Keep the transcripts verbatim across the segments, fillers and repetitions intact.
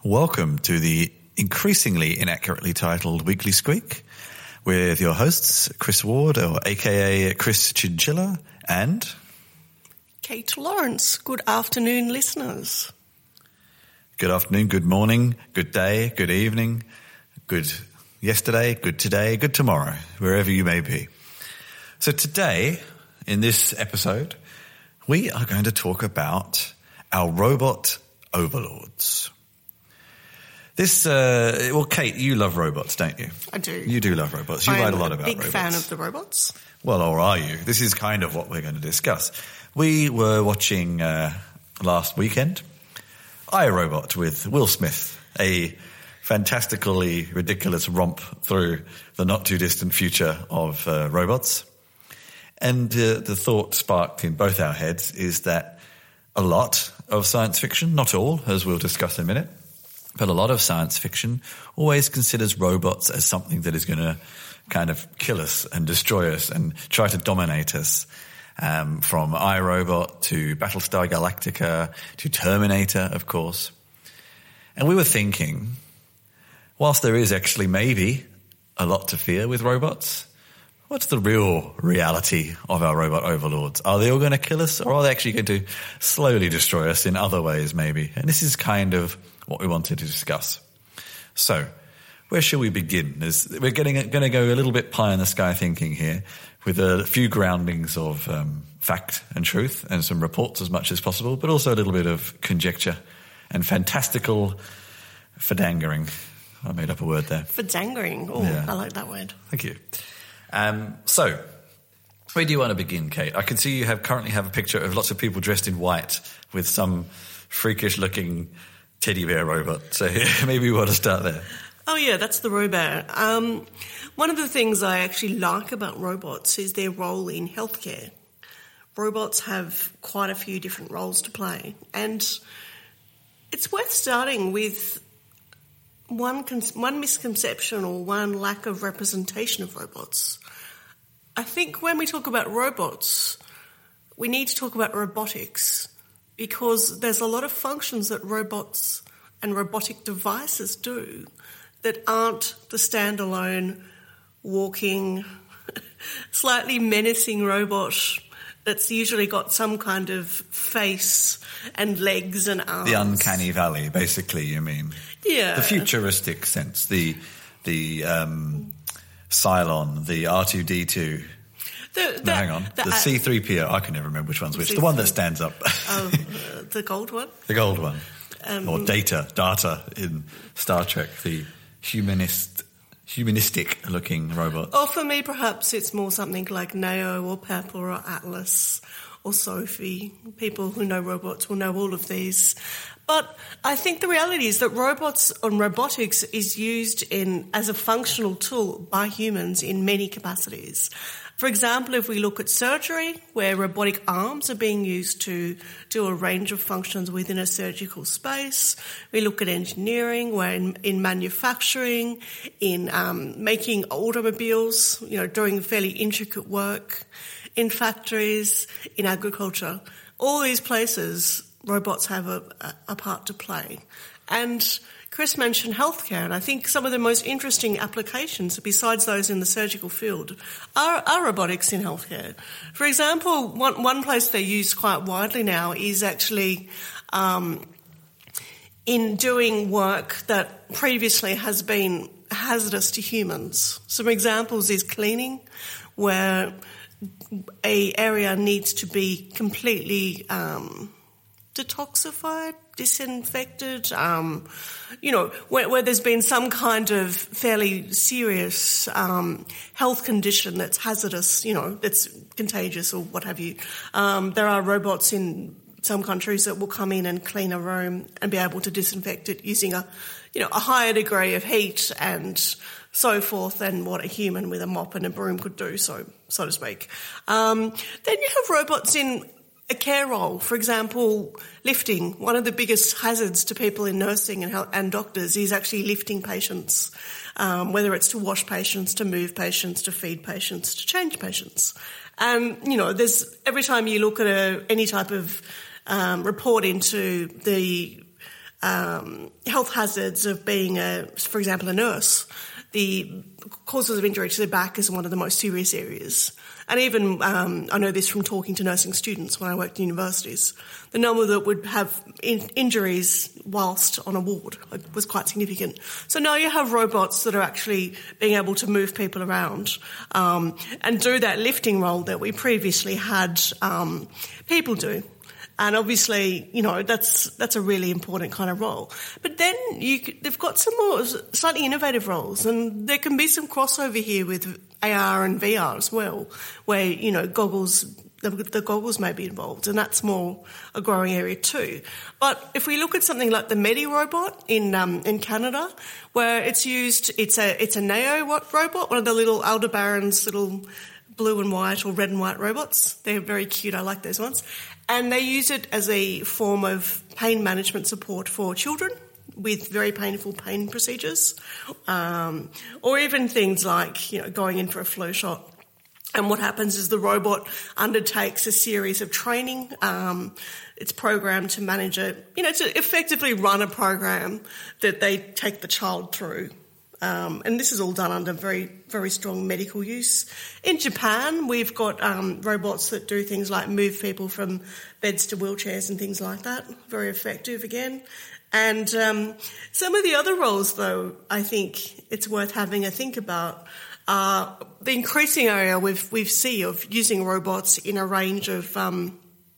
Welcome to the increasingly inaccurately titled Weekly Squeak with your hosts, Chris Ward, or aka Chris Chinchilla, and Kate Lawrence. Good afternoon, listeners. Good afternoon, good morning, good day, good evening, good yesterday, good today, good tomorrow, wherever you may be. So today, in this episode, we are going to talk about our robot overlords. This, uh, well, Kate, you love robots, don't you? I do. You do love robots. You I'm write a lot about big robots. Big fan of the robots. Well, or are you? This is kind of what we're going to discuss. We were watching uh, last weekend iRobot with Will Smith, a fantastically ridiculous romp through the not-too-distant future of uh, robots. And uh, the thought sparked in both our heads is that a lot of science fiction, not all, as we'll discuss in a minute, but a lot of science fiction always considers robots as something that is going to kind of kill us and destroy us and try to dominate us. Um, from iRobot to Battlestar Galactica to Terminator, of course. And we were thinking, whilst there is actually maybe a lot to fear with robots, what's the real reality of our robot overlords? Are they all going to kill us, or are they actually going to slowly destroy us in other ways maybe? And this is kind of what we wanted to discuss. So, where shall we begin? As we're getting, going to go a little bit pie in the sky thinking here, with a few groundings of um, fact and truth and some reports as much as possible, but also a little bit of conjecture and fantastical fadangering. I made up a word there. Fadangering. Oh, yeah. I like that word. Thank you. Um, so, where do you want to begin, Kate? I can see you have currently have a picture of lots of people dressed in white with some freakish-looking teddy bear robot. So maybe we want to start there. Oh, yeah, that's the robot. Um, one of the things I actually like about robots is their role in healthcare. Robots have quite a few different roles to play. And it's worth starting with one, one misconception or one lack of representation of robots. I think when we talk about robots, we need to talk about robotics, because there's a lot of functions that robots and robotic devices do that aren't the standalone, walking, slightly menacing robot that's usually got some kind of face and legs and arms. The uncanny valley, basically, you mean? Yeah. The futuristic sense, the the um, Cylon, the R two D two. The, the, no, hang on. The, the C three P O. I can never remember which one's which. C three P O. The one that stands up. Oh, uh, the gold one? The gold one. Um, or Data, Data in Star Trek, the humanist, humanistic-looking robot. Or for me, perhaps it's more something like Neo or Pepper or Atlas or Sophie. People who know robots will know all of these. But I think the reality is that robots and robotics is used in as a functional tool by humans in many capacities. For example, if we look at surgery, where robotic arms are being used to do a range of functions within a surgical space. We look at engineering, where in, in manufacturing, in um, making automobiles, you know, doing fairly intricate work, in factories, in agriculture. All these places, robots have a, a part to play. And Chris mentioned healthcare, and I think some of the most interesting applications, besides those in the surgical field, are, are robotics in healthcare. For example, one, one place they're used quite widely now is actually um, in doing work that previously has been hazardous to humans. Some examples is cleaning, where a area needs to be completely um, detoxified, disinfected, um, you know, where, where there's been some kind of fairly serious um, health condition that's hazardous, you know, that's contagious or what have you. Um, there are robots in some countries that will come in and clean a room and be able to disinfect it using a, you know, a higher degree of heat and so forth than what a human with a mop and a broom could do, so so to speak. Um, then you have robots in a care role. For example, lifting. One of the biggest hazards to people in nursing and, health, and doctors is actually lifting patients, um, whether it's to wash patients, to move patients, to feed patients, to change patients. And, you know, there's every time you look at a, any type of um, report into the um, health hazards of being, a, for example, a nurse. The causes of injury to the back is one of the most serious areas. And even, um, I know this from talking to nursing students when I worked in universities, the number that would have in- injuries whilst on a ward was quite significant. So now you have robots that are actually being able to move people around um, and do that lifting role that we previously had um, people do. And obviously, you know, that's that's a really important kind of role. But then you, they've got some more slightly innovative roles, and there can be some crossover here with A R and V R as well, where, you know, goggles, the, the goggles may be involved, and that's more a growing area too. But if we look at something like the MediRobot in um, in Canada, where it's used, it's a it's a Neo robot, one of the little Aldebaran's little blue and white or red and white robots. They're very cute. I like those ones. And they use it as a form of pain management support for children with very painful pain procedures, um, or even things like, you know, going in for a flu shot. And what happens is the robot undertakes a series of training. Um, it's programmed to manage a, you know, to effectively run a program that they take the child through. Um, and this is all done under very, very strong medical use. In Japan, we've got um, robots that do things like move people from beds to wheelchairs and things like that. Very effective again. And um, some of the other roles, though, I think it's worth having a think about are the increasing area we've, we see of using robots in a range of um,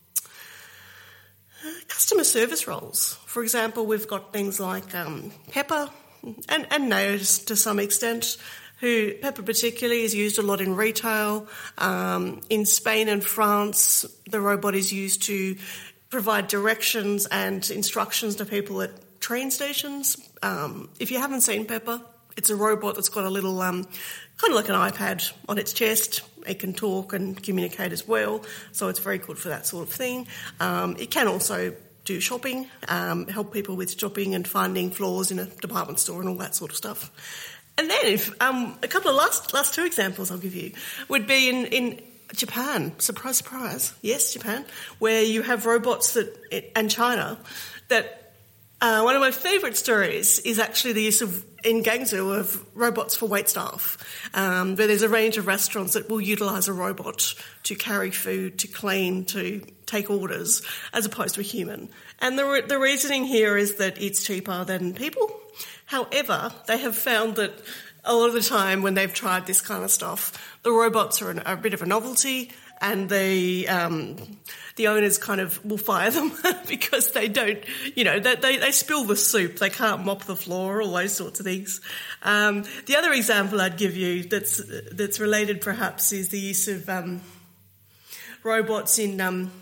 customer service roles. For example, we've got things like um, Pepper, and, and Neo to some extent, who Pepper particularly is used a lot in retail. Um, in Spain and France, the robot is used to provide directions and instructions to people at train stations. Um, if you haven't seen Pepper, it's a robot that's got a little, um, kind of like an iPad on its chest. It can talk and communicate as well, so it's very good for that sort of thing. Um, it can also do shopping, um, help people with shopping and finding flaws in a department store and all that sort of stuff. And then if, um, a couple of last last two examples I'll give you would be in, in Japan. Surprise, surprise. Yes, Japan, where you have robots that, and China, that uh, one of my favourite stories is actually the use of, in Guangzhou, of robots for waitstaff, um, where there's a range of restaurants that will utilise a robot to carry food, to clean, to take orders, as opposed to a human. And the re- the reasoning here is that it's cheaper than people. However, they have found that a lot of the time when they've tried this kind of stuff, the robots are an, a bit of a novelty, and the um, the owners kind of will fire them because they don't, you know, they, they, they spill the soup, they can't mop the floor, all those sorts of things. Um, the other example I'd give you that's that's related perhaps is the use of um, robots in, um,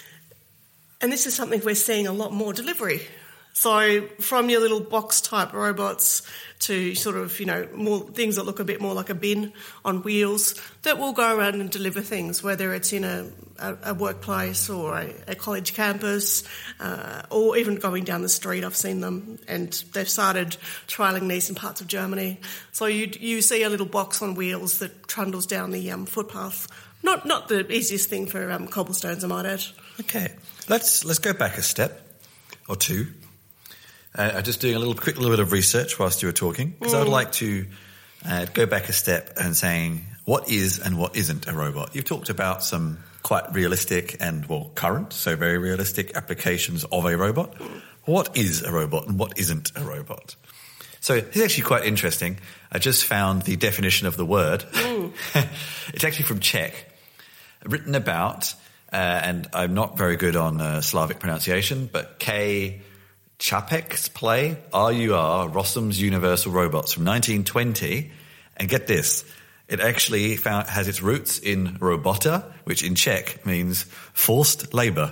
and this is something we're seeing a lot more, delivery. So from your little box type robots to sort of, you know, more things that look a bit more like a bin on wheels that will go around and deliver things, whether it's in a, a, a workplace or a, a college campus, uh, or even going down the street. I've seen them, and they've started trialling these in parts of Germany. So you you see a little box on wheels that trundles down the um, footpath. Not not the easiest thing for um, cobblestones, I might add. Okay, let's let's go back a step or two. Uh, I'm just doing a little quick little bit of research whilst you were talking, because mm. I would like to uh, go back a step and saying what is and what isn't a robot. You've talked about some quite realistic and, well, current, so very realistic applications of a robot. Mm. What is a robot and what isn't a robot? So this is actually quite interesting. I just found the definition of the word. Mm. It's actually from Czech, written about, uh, and I'm not very good on uh, Slavic pronunciation, but K. Čapek's play, R U R, Rossum's Universal Robots from nineteen twenty. And get this, it actually found, has its roots in robota, which in Czech means forced labour,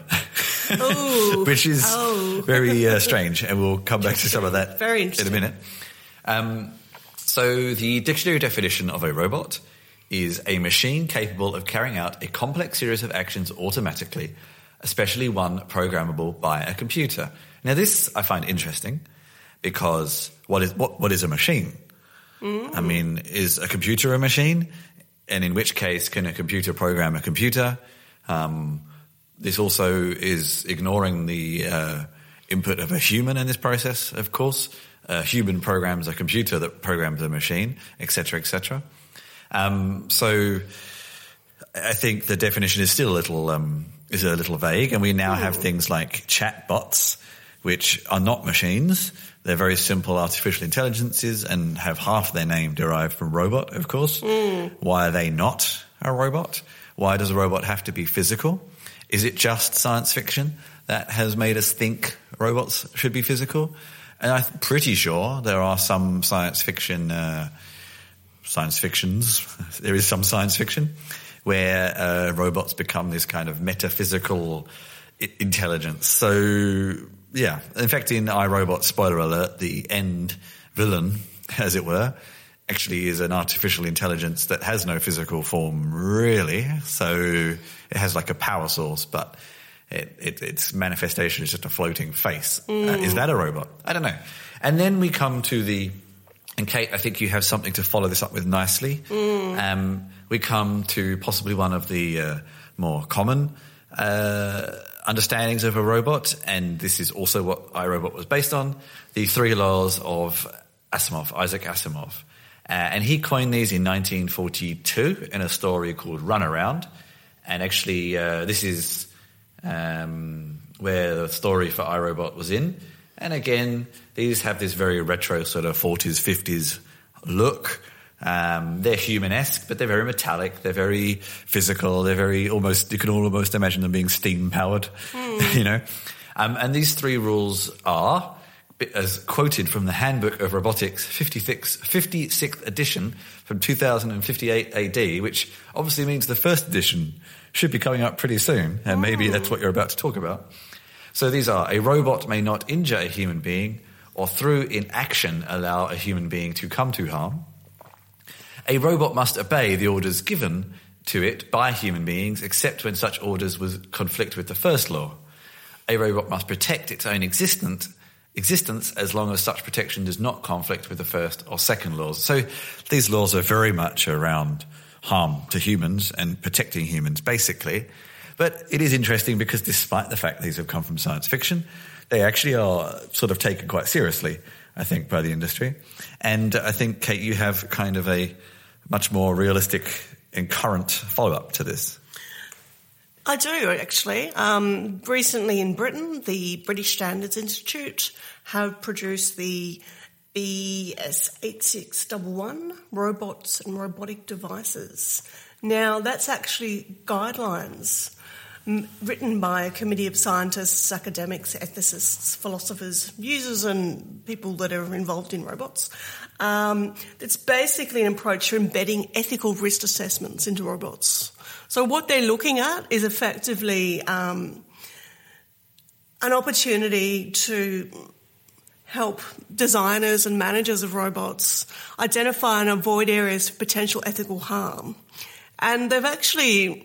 which is oh. very uh, strange. And we'll come back to some of that very in a minute. Um, so the dictionary definition of a robot is a machine capable of carrying out a complex series of actions automatically, especially one programmable by a computer. Now, this I find interesting because what is what, what is a machine? Mm. I mean, is a computer a machine? And in which case, can a computer program a computer? Um, this also is ignoring the uh, input of a human in this process, of course. A human programs a computer that programs a machine, et cetera, et cetera. Um, so I think the definition is still a little um, is a little vague, and we now have things like chatbots, which are not machines. They're very simple artificial intelligences and have half their name derived from robot, of course. Mm. Why are they not a robot? Why does a robot have to be physical? Is it just science fiction that has made us think robots should be physical? And I'm pretty sure there are some science fiction, uh, science fictions, there is some science fiction where uh, robots become this kind of metaphysical I- intelligence. So, yeah. In fact, in iRobot, spoiler alert, the end villain, as it were, actually is an artificial intelligence that has no physical form, really. So it has like a power source, but It, it, its manifestation is just a floating face. Mm. Uh, is that a robot? I don't know. And then we come to the, and Kate, I think you have something to follow this up with nicely. Mm. Um, we come to possibly one of the uh, more common uh, understandings of a robot, and this is also what iRobot was based on, the three laws of Asimov, Isaac Asimov. Uh, and he coined these in nineteen forty-two in a story called Runaround. And actually, uh, this is Um, where the story for iRobot was in. And again, these have this very retro sort of forties, fifties look. Um, they're human-esque, but they're very metallic. They're very physical. They're very almost, you can almost imagine them being steam-powered, mm. you know. Um, and these three rules are, as quoted from the Handbook of Robotics, fifty-sixth, fifty-sixth edition from two thousand fifty-eight A D, which obviously means the first edition should be coming up pretty soon, and maybe that's what you're about to talk about. So these are: a robot may not injure a human being or through inaction allow a human being to come to harm. A robot must obey the orders given to it by human beings, except when such orders would conflict with the first law. A robot must protect its own existence, existence as long as such protection does not conflict with the first or second laws. So these laws are very much around harm to humans and protecting humans, basically. But it is interesting because despite the fact these have come from science fiction, they actually are sort of taken quite seriously, I think, by the industry. And I think, Kate, you have kind of a much more realistic and current follow-up to this. I do, actually. Um, recently in Britain, the British Standards Institute have produced the B S eight six one one, Robots and Robotic Devices. Now, that's actually guidelines m- written by a committee of scientists, academics, ethicists, philosophers, users and people that are involved in robots. Um, it's basically an approach to embedding ethical risk assessments into robots. So what they're looking at is effectively um, an opportunity to help designers and managers of robots identify and avoid areas of potential ethical harm. And they've actually,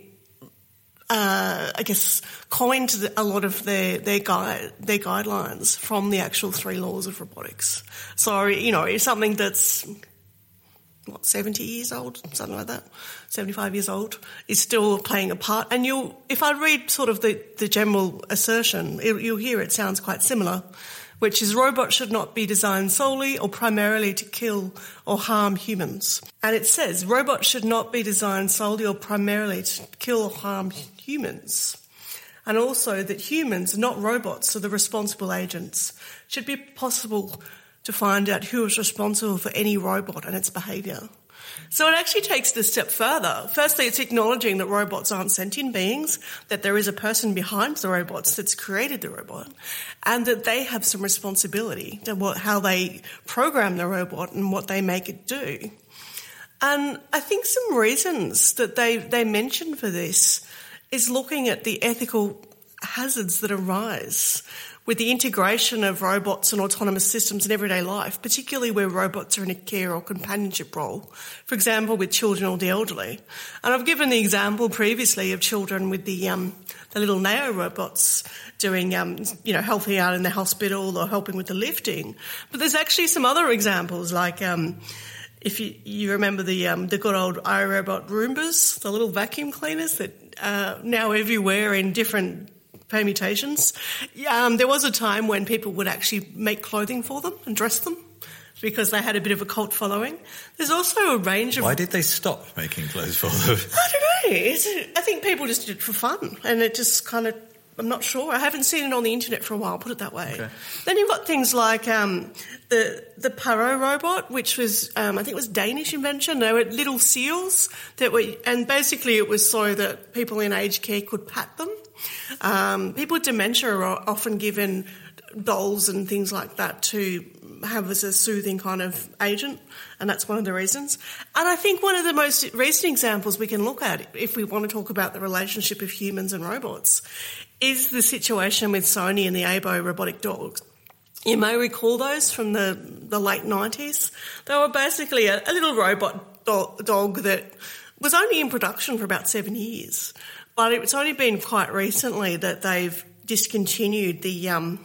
uh, I guess, coined a lot of their their, guide, their guidelines from the actual three laws of robotics. So, you know, it's something that's, what, seventy years old, something like that, seventy-five years old, is still playing a part. And you'll, if I read sort of the, the general assertion, it, you'll hear it sounds quite similar, which is robots should not be designed solely or primarily to kill or harm humans. And it says robots should not be designed solely or primarily to kill or harm humans. And also that humans, not robots, are the responsible agents. It should be possible to find out who is responsible for any robot and its behaviour. So it actually takes it a step further. Firstly, it's acknowledging that robots aren't sentient beings, that there is a person behind the robots that's created the robot, and that they have some responsibility to what, how they program the robot and what they make it do. And I think some reasons that they, they mention for this is looking at the ethical hazards that arise with the integration of robots and autonomous systems in everyday life, particularly where robots are in a care or companionship role, for example, with children or the elderly. And I've given the example previously of children with the um, the little Neo robots doing, um, you know, helping out in the hospital or helping with the lifting. But there's actually some other examples, like um, if you, you remember the um, the good old iRobot Roombas, the little vacuum cleaners that are now everywhere in different permutations. Um, there was a time when people would actually make clothing for them and dress them because they had a bit of a cult following. There's also a range of... Why did they stop making clothes for them? I don't know. It's, I think people just did it for fun, and it just kind of... I'm not sure. I haven't seen it on the internet for a while, put it that way. Okay. Then you've got things like um, the the Paro robot, which was, um, I think it was Danish invention. They were little seals that were, and basically it was so that people in aged care could pat them. Um, people with dementia are often given dolls and things like that to have as a soothing kind of agent, and that's one of the reasons. And I think one of the most recent examples we can look at, if we want to talk about the relationship of humans and robots, is the situation with Sony and the Aibo robotic dogs. You may recall those from the, the late nineties. They were basically a, a little robot do- dog that was only in production for about seven years. But it's only been quite recently that they've discontinued the um,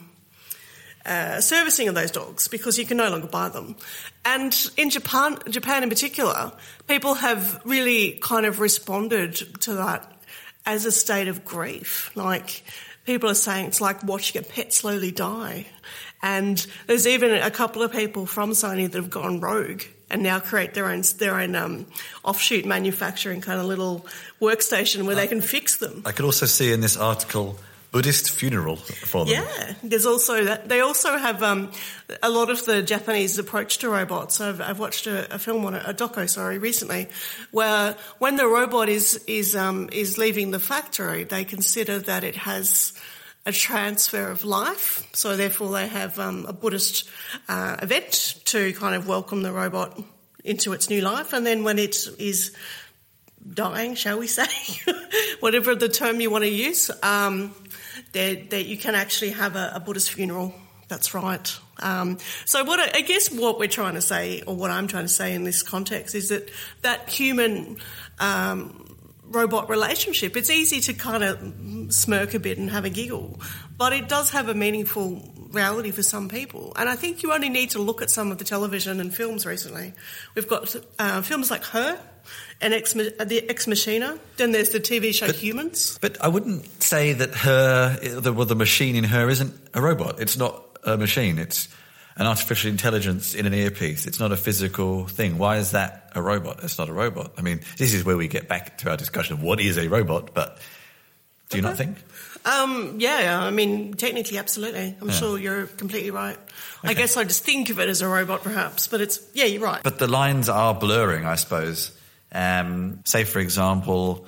uh, servicing of those dogs because you can no longer buy them. And in Japan, Japan in particular, people have really kind of responded to that as a state of grief. Like, people are saying it's like watching a pet slowly die. And there's even a couple of people from Sony that have gone rogue and now create their own their own um, offshoot manufacturing kind of little workstation where uh, they can fix them. I could also see in this article Buddhist funeral for them. Yeah, there's also that. They also have um, a lot of the Japanese approach to robots. I've, I've watched a, a film on it, a doco, sorry, recently, where when the robot is is um, is leaving the factory, they consider that it has a transfer of life. So therefore, they have um, a Buddhist uh, event to kind of welcome the robot into its new life, and then when it is dying, shall we say, whatever the term you want to use. Um, That, that you can actually have a, a Buddhist funeral. That's right. Um, so what I, I guess what we're trying to say, or what I'm trying to say in this context, is that that human um, robot relationship, it's easy to kind of smirk a bit and have a giggle, but it does have a meaningful reality for some people. And I think you only need to look at some of the television and films recently. We've got uh, films like Her, and Ex, the Ex Machina. Then there's the T V show but, Humans. But I wouldn't say that her, the, well, the machine in Her isn't a robot. It's not a machine. It's an artificial intelligence in an earpiece. It's not a physical thing. Why is that a robot? It's not a robot. I mean, this is where we get back to our discussion of what is a robot, but do you okay. not think? Um, yeah, I mean, technically, absolutely. I'm yeah. sure you're completely right. Okay. I guess I just think of it as a robot, perhaps, but it's, yeah, you're right. But the lines are blurring, I suppose. Um, say, for example,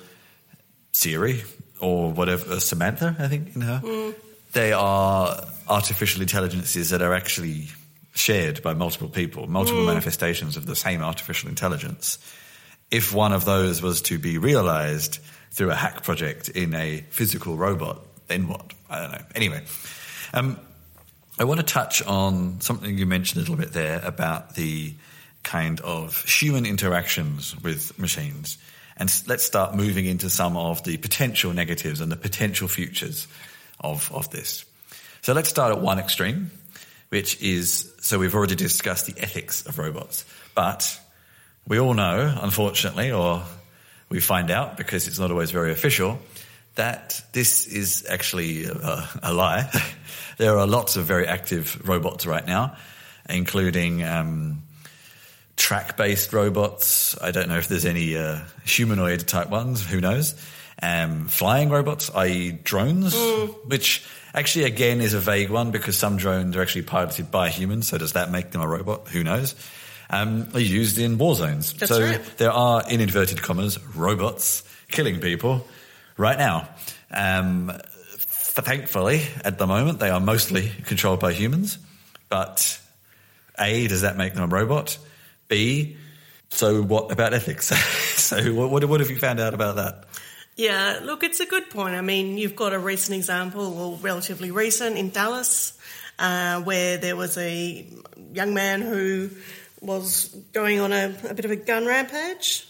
Siri or whatever, Samantha, I think, in Her. Mm. They are artificial intelligences that are actually shared by multiple people, multiple mm. manifestations of the same artificial intelligence. If one of those was to be realised through a hack project in a physical robot, then what? I don't know. Anyway, um, I want to touch on something you mentioned a little bit there about the kind of human interactions with machines. And let's start moving into some of the potential negatives and the potential futures of, of this. So let's start at one extreme, which is, so we've already discussed the ethics of robots. But we all know, unfortunately, or we find out because it's not always very official, that this is actually a, a lie. There are lots of very active robots right now, including um, track-based robots. I don't know if there's any uh, humanoid-type ones. Who knows? Um, flying robots, that is drones, mm. which actually, again, is a vague one because some drones are actually piloted by humans. So does that make them a robot? Who knows? Um, are used in war zones. That's so right. There are, in inverted commas, robots killing people right now. Um, thankfully, at the moment, they are mostly controlled by humans. But A, does that make them a robot? B, so what about ethics? so what, what have you found out about that? Yeah, look, it's a good point. I mean, you've got a recent example, or relatively recent, in Dallas, uh, where there was a young man who was going on a, a bit of a gun rampage.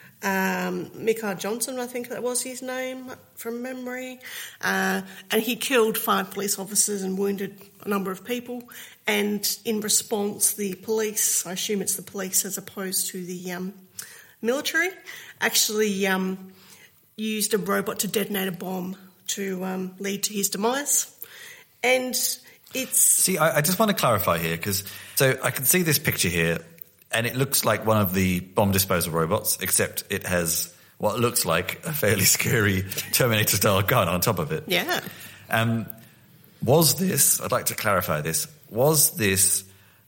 Um, Micah Johnson, I think that was his name from memory. Uh, and he killed five police officers and wounded a number of people. And in response, the police, I assume it's the police as opposed to the um, military, actually um, used a robot to detonate a bomb to um, lead to his demise. And it's... See, I, I just want to clarify here, because so I can see this picture here, and it looks like one of the bomb disposal robots, except it has what looks like a fairly scary Terminator-style gun on top of it. Yeah. Um, was this, I'd like to clarify this, was this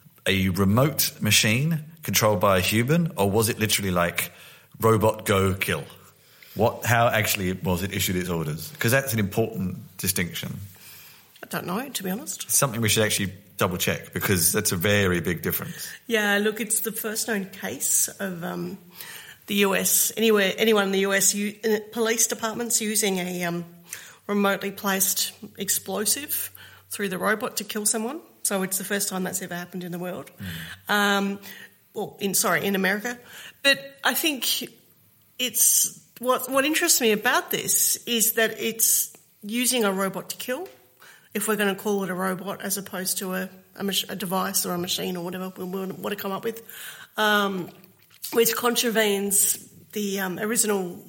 a remote machine controlled by a human, or was it literally like robot go kill? What? How actually was it issued its orders? Because that's an important distinction. I don't know, to be honest. It's something we should actually double check, because that's a very big difference. Yeah, look, it's the first known case of um, the U S, anywhere, anyone in the U S, u- police departments using a um, remotely placed explosive through the robot to kill someone. So it's the first time that's ever happened in the world. Mm. Um, well, in sorry, in America. But I think it's what what interests me about this is that it's using a robot to kill, if we're going to call it a robot as opposed to a, a, mach- a device or a machine or whatever we want to come up with, um, which contravenes the um, original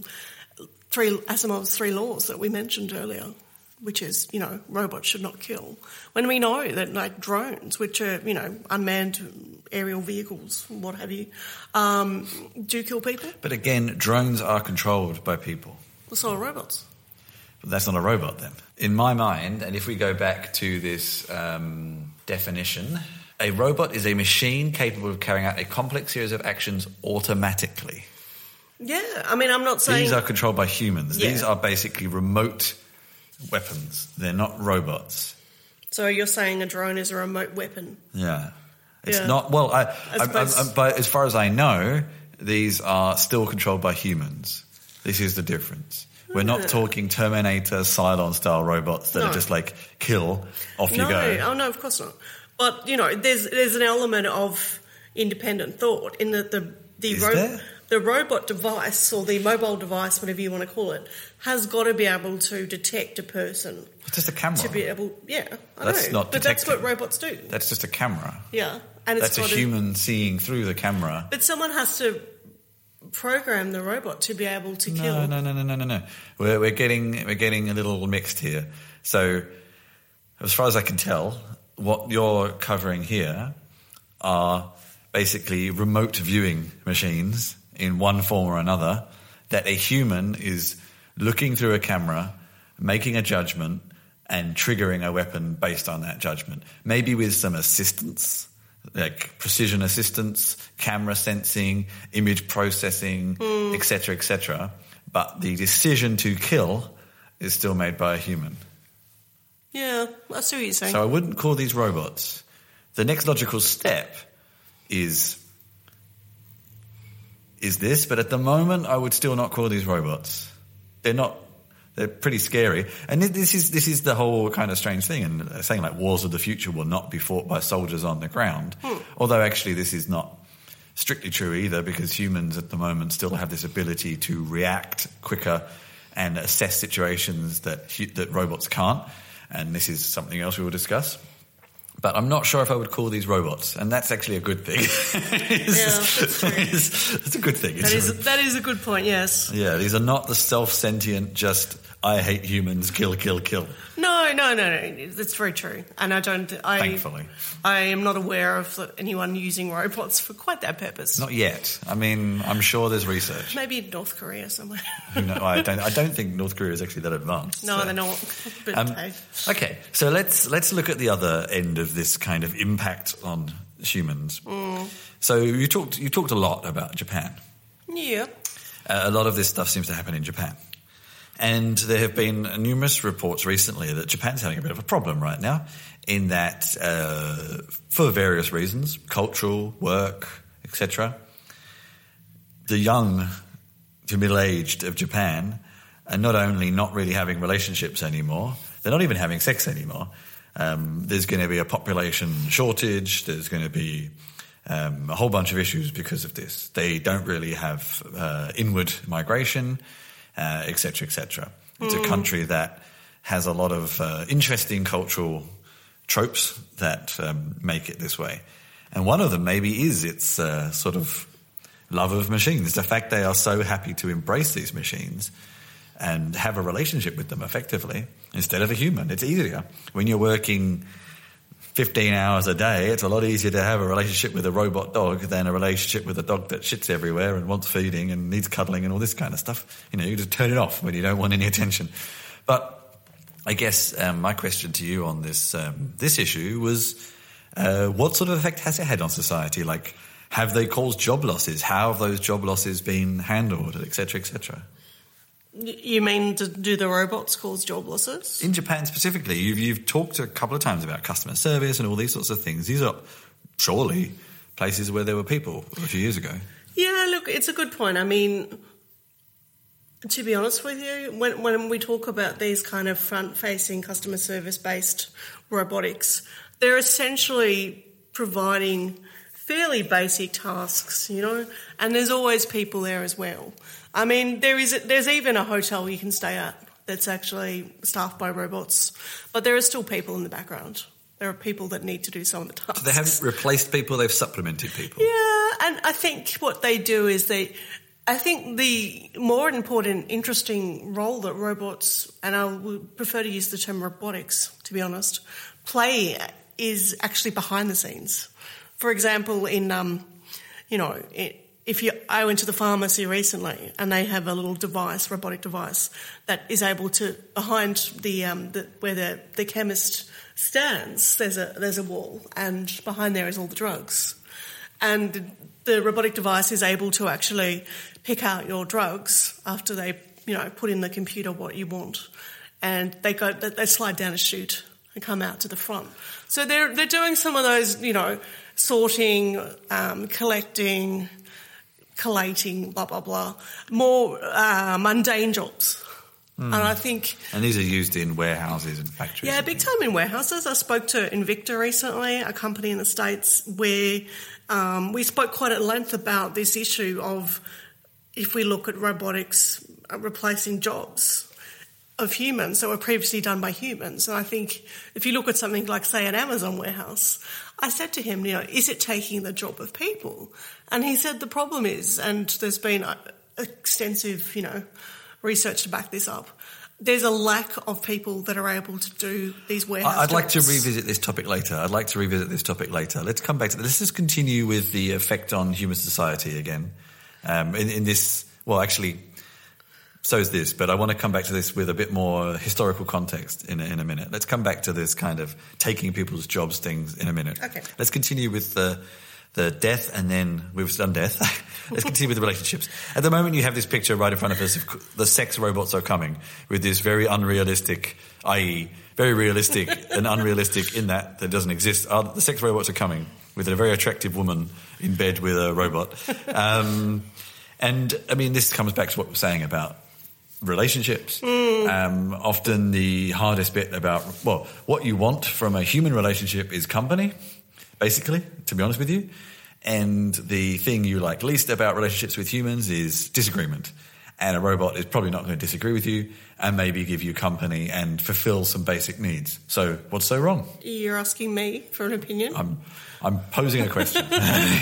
three Asimov's three laws that we mentioned earlier, which is, you know, robots should not kill. When we know that, like, drones, which are, you know, unmanned aerial vehicles, what have you, um, do kill people. But again, drones are controlled by people. Well, so are robots. But that's not a robot then. In my mind, and if we go back to this um, definition, a robot is a machine capable of carrying out a complex series of actions automatically. Yeah, I mean, I'm not saying... These are controlled by humans. Yeah. These are basically remote weapons. They're not robots. So you're saying a drone is a remote weapon? Yeah. It's Yeah. not... Well, I, I I, suppose- I, I, but as far as I know, these are still controlled by humans. This is the difference. We're not Yeah. talking Terminator, Cylon-style robots that No. are just like, kill, off you No, go. oh no, of course not. But, you know, there's there's an element of independent thought in that the the, Is ro- there? the robot device or the mobile device, whatever you want to call it, has got to be able to detect a person. It's just a camera. To be able, yeah, I That's know. not but that's detecting. what robots do. That's just a camera. Yeah, and it's That's a got to- human seeing through the camera. But someone has to program the robot to be able to No, kill. no, no, no, no, no, no. We're, we're getting we're getting a little mixed here. So, as far as I can tell, what you're covering here are basically remote viewing machines in one form or another that a human is looking through a camera, making a judgment, and triggering a weapon based on that judgment. Maybe with some assistance, like precision assistance, camera sensing, image processing, Mm. et cetera, et cetera. But the decision to kill is still made by a human. Yeah, I see what you're saying. So I wouldn't call these robots. The next logical step is is this, but at the moment I would still not call these robots. They're not. They're pretty scary, and this is this is the whole kind of strange thing. And saying like wars of the future will not be fought by soldiers on the ground, Hmm. although actually this is not strictly true either, because humans at the moment still have this ability to react quicker and assess situations that hu- that robots can't. And this is something else we will discuss. But I'm not sure if I would call these robots, and that's actually a good thing. it's, Yeah, that's true. It's, it's a good thing. that It's is a- that is a good point. Yes. yeah, these are not the self-sentient, just I hate humans, kill, kill, kill. No, no, no, no. That's very true. And I don't. I, Thankfully. I am not aware of anyone using robots for quite that purpose. Not yet. I mean, I'm sure there's research. Maybe in North Korea somewhere. Who know- I don't. I don't think North Korea is actually that advanced. no, so. they're not. But Um, hey. Okay, so let's let's look at the other end of this kind of impact on humans. Mm. So you talked you talked a lot about Japan. Yeah. Uh, a lot of this stuff seems to happen in Japan. And there have been numerous reports recently that Japan's having a bit of a problem right now, in that, uh, for various reasons, cultural, work, et cetera, the young to middle-aged of Japan are not only not really having relationships anymore, they're not even having sex anymore. Um, there's going to be a population shortage, there's going to be um, a whole bunch of issues because of this. They don't really have uh, inward migration, uh, et cetera, et cetera. It's Mm. a country that has a lot of uh, interesting cultural tropes that um, make it this way. And one of them maybe is its uh, sort of love of machines. The fact they are so happy to embrace these machines and have a relationship with them effectively instead of a human. It's easier. When you're working fifteen hours a day, it's a lot easier to have a relationship with a robot dog than a relationship with a dog that shits everywhere and wants feeding and needs cuddling and all this kind of stuff. You know, you just turn it off when you don't want any attention. But I guess um, my question to you on this um, this issue was, uh, what sort of effect has it had on society? Like, have they caused job losses? How have those job losses been handled, et cetera, et cetera? You mean, do the robots cause job losses? In Japan specifically, you've, you've talked a couple of times about customer service and all these sorts of things. These are surely places where there were people a few years ago. Yeah, look, it's a good point. I mean, to be honest with you, when when we talk about these kind of front-facing customer service-based robotics, they're essentially providing fairly basic tasks, you know, and there's always people there as well. I mean, there is there's even a hotel you can stay at that's actually staffed by robots, but there are still people in the background. There are people that need to do some of the tasks. So they haven't replaced people, they've supplemented people. Yeah, and I think what they do is they... I think the more important, interesting role that robots, and I would prefer to use the term robotics, to be honest, play is actually behind the scenes. For example, in, um, you know, if you, I went to the pharmacy recently and they have a little device, robotic device, that is able to, behind the, um, the where the, the chemist stands, there's a, there's a wall, and behind there is all the drugs. And the robotic device is able to actually pick out your drugs after they, you know, put in the computer what you want, and they go, they slide down a chute and come out to the front. So they're they're doing some of those, you know, sorting, um, collecting, collating, blah blah blah, more uh, mundane jobs. Mm. And I think... And these are used in warehouses and factories. Yeah, big time in warehouses. I spoke to Invicta recently, a company in the States, where um, we spoke quite at length about this issue of, if we look at robotics replacing jobs of humans that were previously done by humans. And I think if you look at something like, say, an Amazon warehouse, I said to him, you know, is it taking the job of people? And he said the problem is, and there's been extensive, you know, research to back this up, there's a lack of people that are able to do these warehouse I'd jobs. like to revisit this topic later. I'd like to revisit this topic later. Let's come back to this. Let's just continue with the effect on human society again. Um, in, in this, well, actually, so is this, but I want to come back to this with a bit more historical context in a, in a minute. Let's come back to this kind of taking people's jobs things in a minute. Okay. Let's continue with the the death, and then we've done death. Let's continue with the relationships. At the moment, you have this picture right in front of us of the sex robots are coming with this very unrealistic, that is very realistic and unrealistic in that that doesn't exist. Uh, the sex robots are coming with a very attractive woman in bed with a robot. Um, and, I mean, this comes back to what we're saying about relationships. Mm. Um, often the hardest bit about, well, what you want from a human relationship is company, basically, to be honest with you. And the thing you like least about relationships with humans is disagreement. And a robot is probably not going to disagree with you and maybe give you company and fulfill some basic needs. So what's so wrong? You're asking me for an opinion? I'm I'm posing a question. um,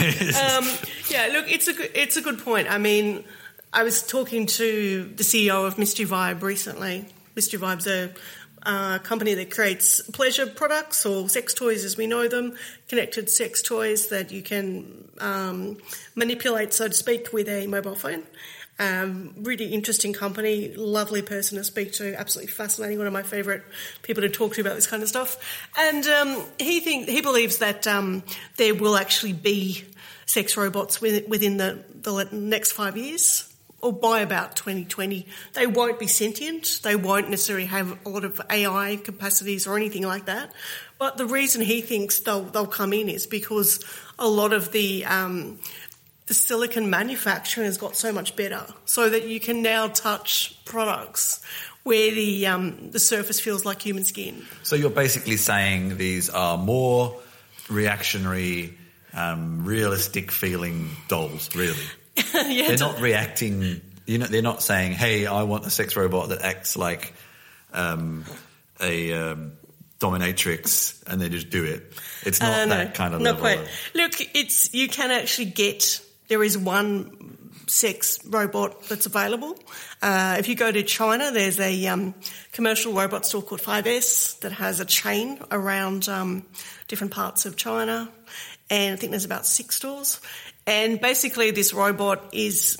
yeah, look, it's a, good, it's a good point. I mean, I was talking to the C E O of Mystery Vibe recently. Mystery Vibe's a uh, company that creates pleasure products, or sex toys as we know them, connected sex toys that you can um, manipulate, so to speak, with a mobile phone. Um, really interesting company, lovely person to speak to, absolutely fascinating, one of my favourite people to talk to about this kind of stuff. And um, he think, he believes that um, there will actually be sex robots within, within the, the next five years, or by about twenty twenty. They won't be sentient, they won't necessarily have a lot of A I capacities or anything like that. But the reason he thinks they'll, they'll come in is because a lot of the... Um, the silicon manufacturing has got so much better, so that you can now touch products where the um, the surface feels like human skin. So you're basically saying these are more reactionary, um, realistic feeling dolls, really. yeah, they're not reacting. You know, they're not saying, "Hey, I want a sex robot that acts like um, a." Um, dominatrix, and they just do it. It's not uh, no, that kind of not level. Quite. Look, it's you can actually get. There is one sex robot that's available. Uh, if you go to China, there's a um, commercial robot store called five S that has a chain around um, different parts of China, and I think there's about six stores. And basically this robot is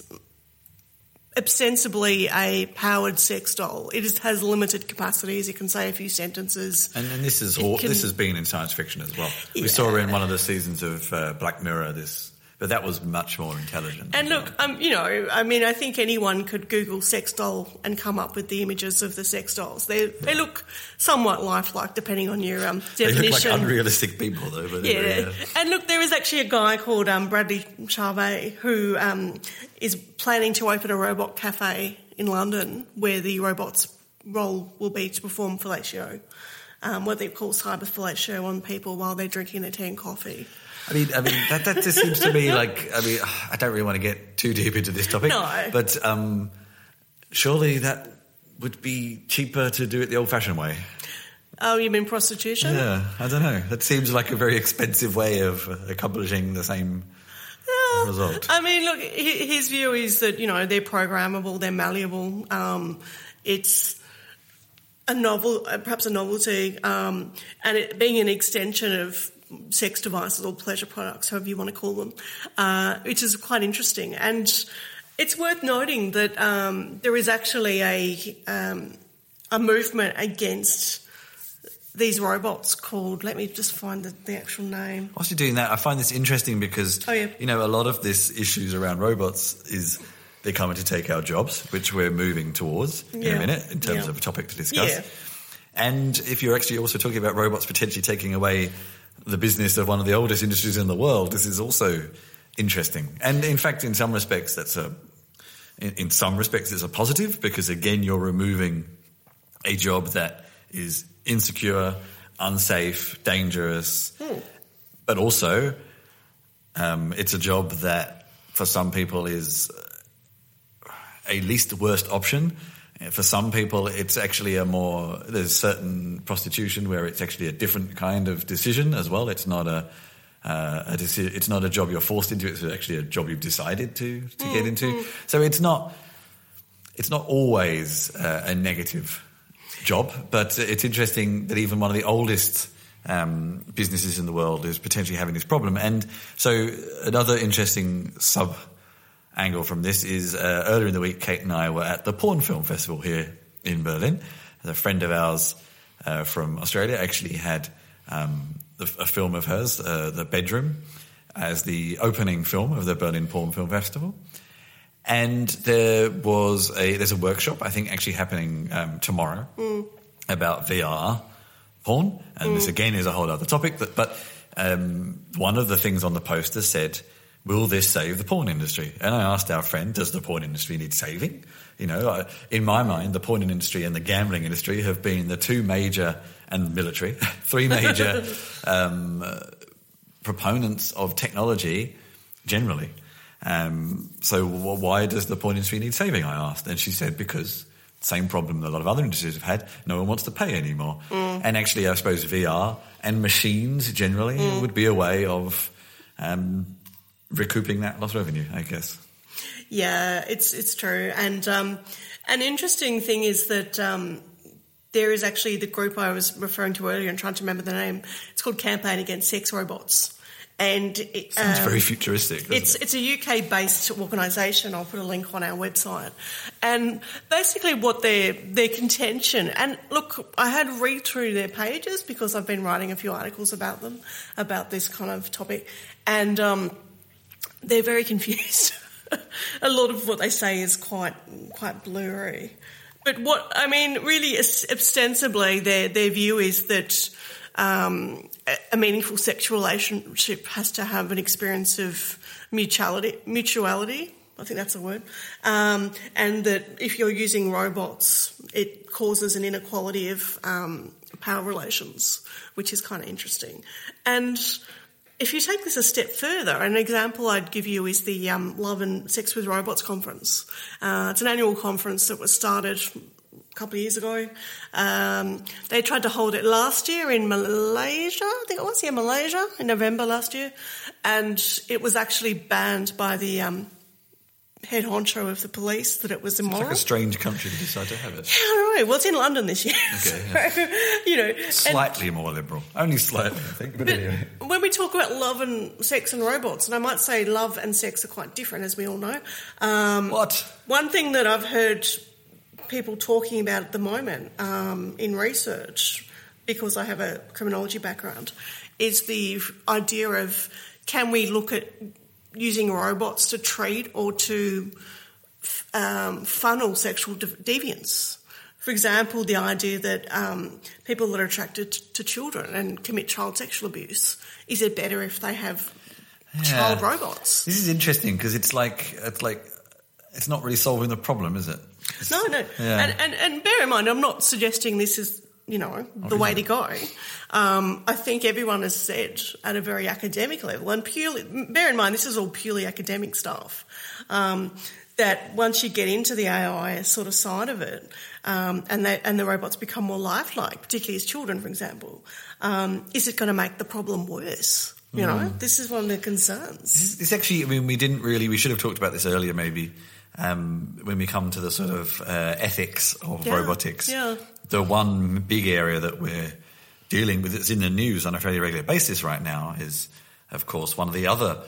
ostensibly a powered sex doll. It just has limited capacities. It can say a few sentences. And, and this is all, can, this has been in science fiction as well. We yeah. saw in one of the seasons of uh, Black Mirror this, but that was much more intelligent. And look, um, you know, I mean, I think anyone could Google sex doll and come up with the images of the sex dolls. They they look somewhat lifelike, depending on your um, definition. They look like unrealistic people, though. But yeah. yeah. And look, there is actually a guy called um, Bradley Charvet who um, is planning to open a robot cafe in London where the robot's role will be to perform fellatio, um, what they call cyber fellatio on people while they're drinking their tea and coffee. I mean, I mean that, that just seems to me like, I mean, I don't really want to get too deep into this topic. No. But um, surely that would be cheaper to do it the old-fashioned way. Oh, you mean prostitution? Yeah, I don't know. That seems like a very expensive way of accomplishing the same yeah. result. I mean, look, his view is that, you know, they're programmable, they're malleable. Um, it's a novel, perhaps a novelty, um, and it being an extension of sex devices or pleasure products, however you want to call them, uh, which is quite interesting. And it's worth noting that um, there is actually a um, a movement against these robots called, let me just find the, the actual name. Whilst you're doing that, I find this interesting because, oh, yeah. you know, a lot of this issues around robots is they're coming to take our jobs, which we're moving towards in yeah. a minute in terms yeah. of a topic to discuss. Yeah. And if you're actually also talking about robots potentially taking away the business of one of the oldest industries in the world, this is also interesting. And in fact, in some respects, that's a, in, in some respects, it's a positive because again, you're removing a job that is insecure, unsafe, dangerous, hmm. but also um, it's a job that for some people is a least worst option. For some people, it's actually a more, there's certain prostitution where it's actually a different kind of decision as well. It's not a, uh, a deci- it's not a job you're forced into. It's actually a job you've decided to, to mm, get into. Mm. So it's not, it's not always uh, a negative job, but it's interesting that even one of the oldest um, businesses in the world is potentially having this problem. And so another interesting sub angle from this is uh, earlier in the week, Kate and I were at the Porn Film Festival here in Berlin. A friend of ours uh, from Australia actually had um, a, a film of hers, uh, The Bedroom, as the opening film of the Berlin Porn Film Festival. And there was a there's a workshop, I think, actually happening um, tomorrow mm. about V R porn. And mm. this again is a whole other topic. But, but um, one of the things on the poster said, will this save the porn industry? And I asked our friend, does the porn industry need saving? You know, in my mind, the porn industry and the gambling industry have been the two major, and military, three major um, uh, proponents of technology generally. Um, so w- why does the porn industry need saving, I asked. And she said, because same problem that a lot of other industries have had, no one wants to pay anymore. Mm. And actually, I suppose V R and machines generally mm. would be a way of um, recouping that lost revenue, I guess. Yeah, it's it's true. And um, an interesting thing is that um, there is actually the group I was referring to earlier and trying to remember the name. It's called Campaign Against Sex Robots. And it sounds um, very futuristic. It's it? it's a U K-based organisation. I'll put a link on our website. And basically, what their their contention, and look, I had read through their pages because I've been writing a few articles about them, about this kind of topic, and um, they're very confused. A lot of what they say is quite quite blurry. But what I mean, really, ostensibly, their their view is that Um, a meaningful sexual relationship has to have an experience of mutuality, mutuality, I think that's a word, um, and that if you're using robots, it causes an inequality of um, power relations, which is kind of interesting. And if you take this a step further, an example I'd give you is the um, Love and Sex with Robots conference. Uh, it's an annual conference that was started a couple of years ago. Um, they tried to hold it last year in Malaysia, I think it was, yeah, Malaysia, in November last year, and it was actually banned by the um, head honcho of the police that it was immoral. It's like a strange country to decide to have it. Yeah, I don't know. Well, it's in London this year. Okay, yeah. So, you know, slightly more liberal. Only slightly, I think. But, but anyway. When we talk about love and sex and robots, and I might say love and sex are quite different, as we all know. Um, what? One thing that I've heard people talking about at the moment um, in research, because I have a criminology background, is the idea of can we look at using robots to treat or to um, funnel sexual de- deviance. For example, the idea that um, people that are attracted to children and commit child sexual abuse, is it better if they have yeah. child robots? This is interesting because it's like it's like it's not really solving the problem, is it? It's, no, no. Yeah. And, and, and bear in mind, I'm not suggesting this is, you know, the way to go. Um, I think everyone has said at a very academic level, and purely, bear in mind, this is all purely academic stuff, um, that once you get into the A I sort of side of it, um, and, they, and the robots become more lifelike, particularly as children, for example, um, is it going to make the problem worse? You mm. know, this is one of the concerns. This, this actually, I mean, we didn't really, we should have talked about this earlier maybe, um, when we come to the sort of uh, ethics of yeah, robotics. Yeah. The one big area that we're dealing with that's in the news on a fairly regular basis right now is, of course, one of the other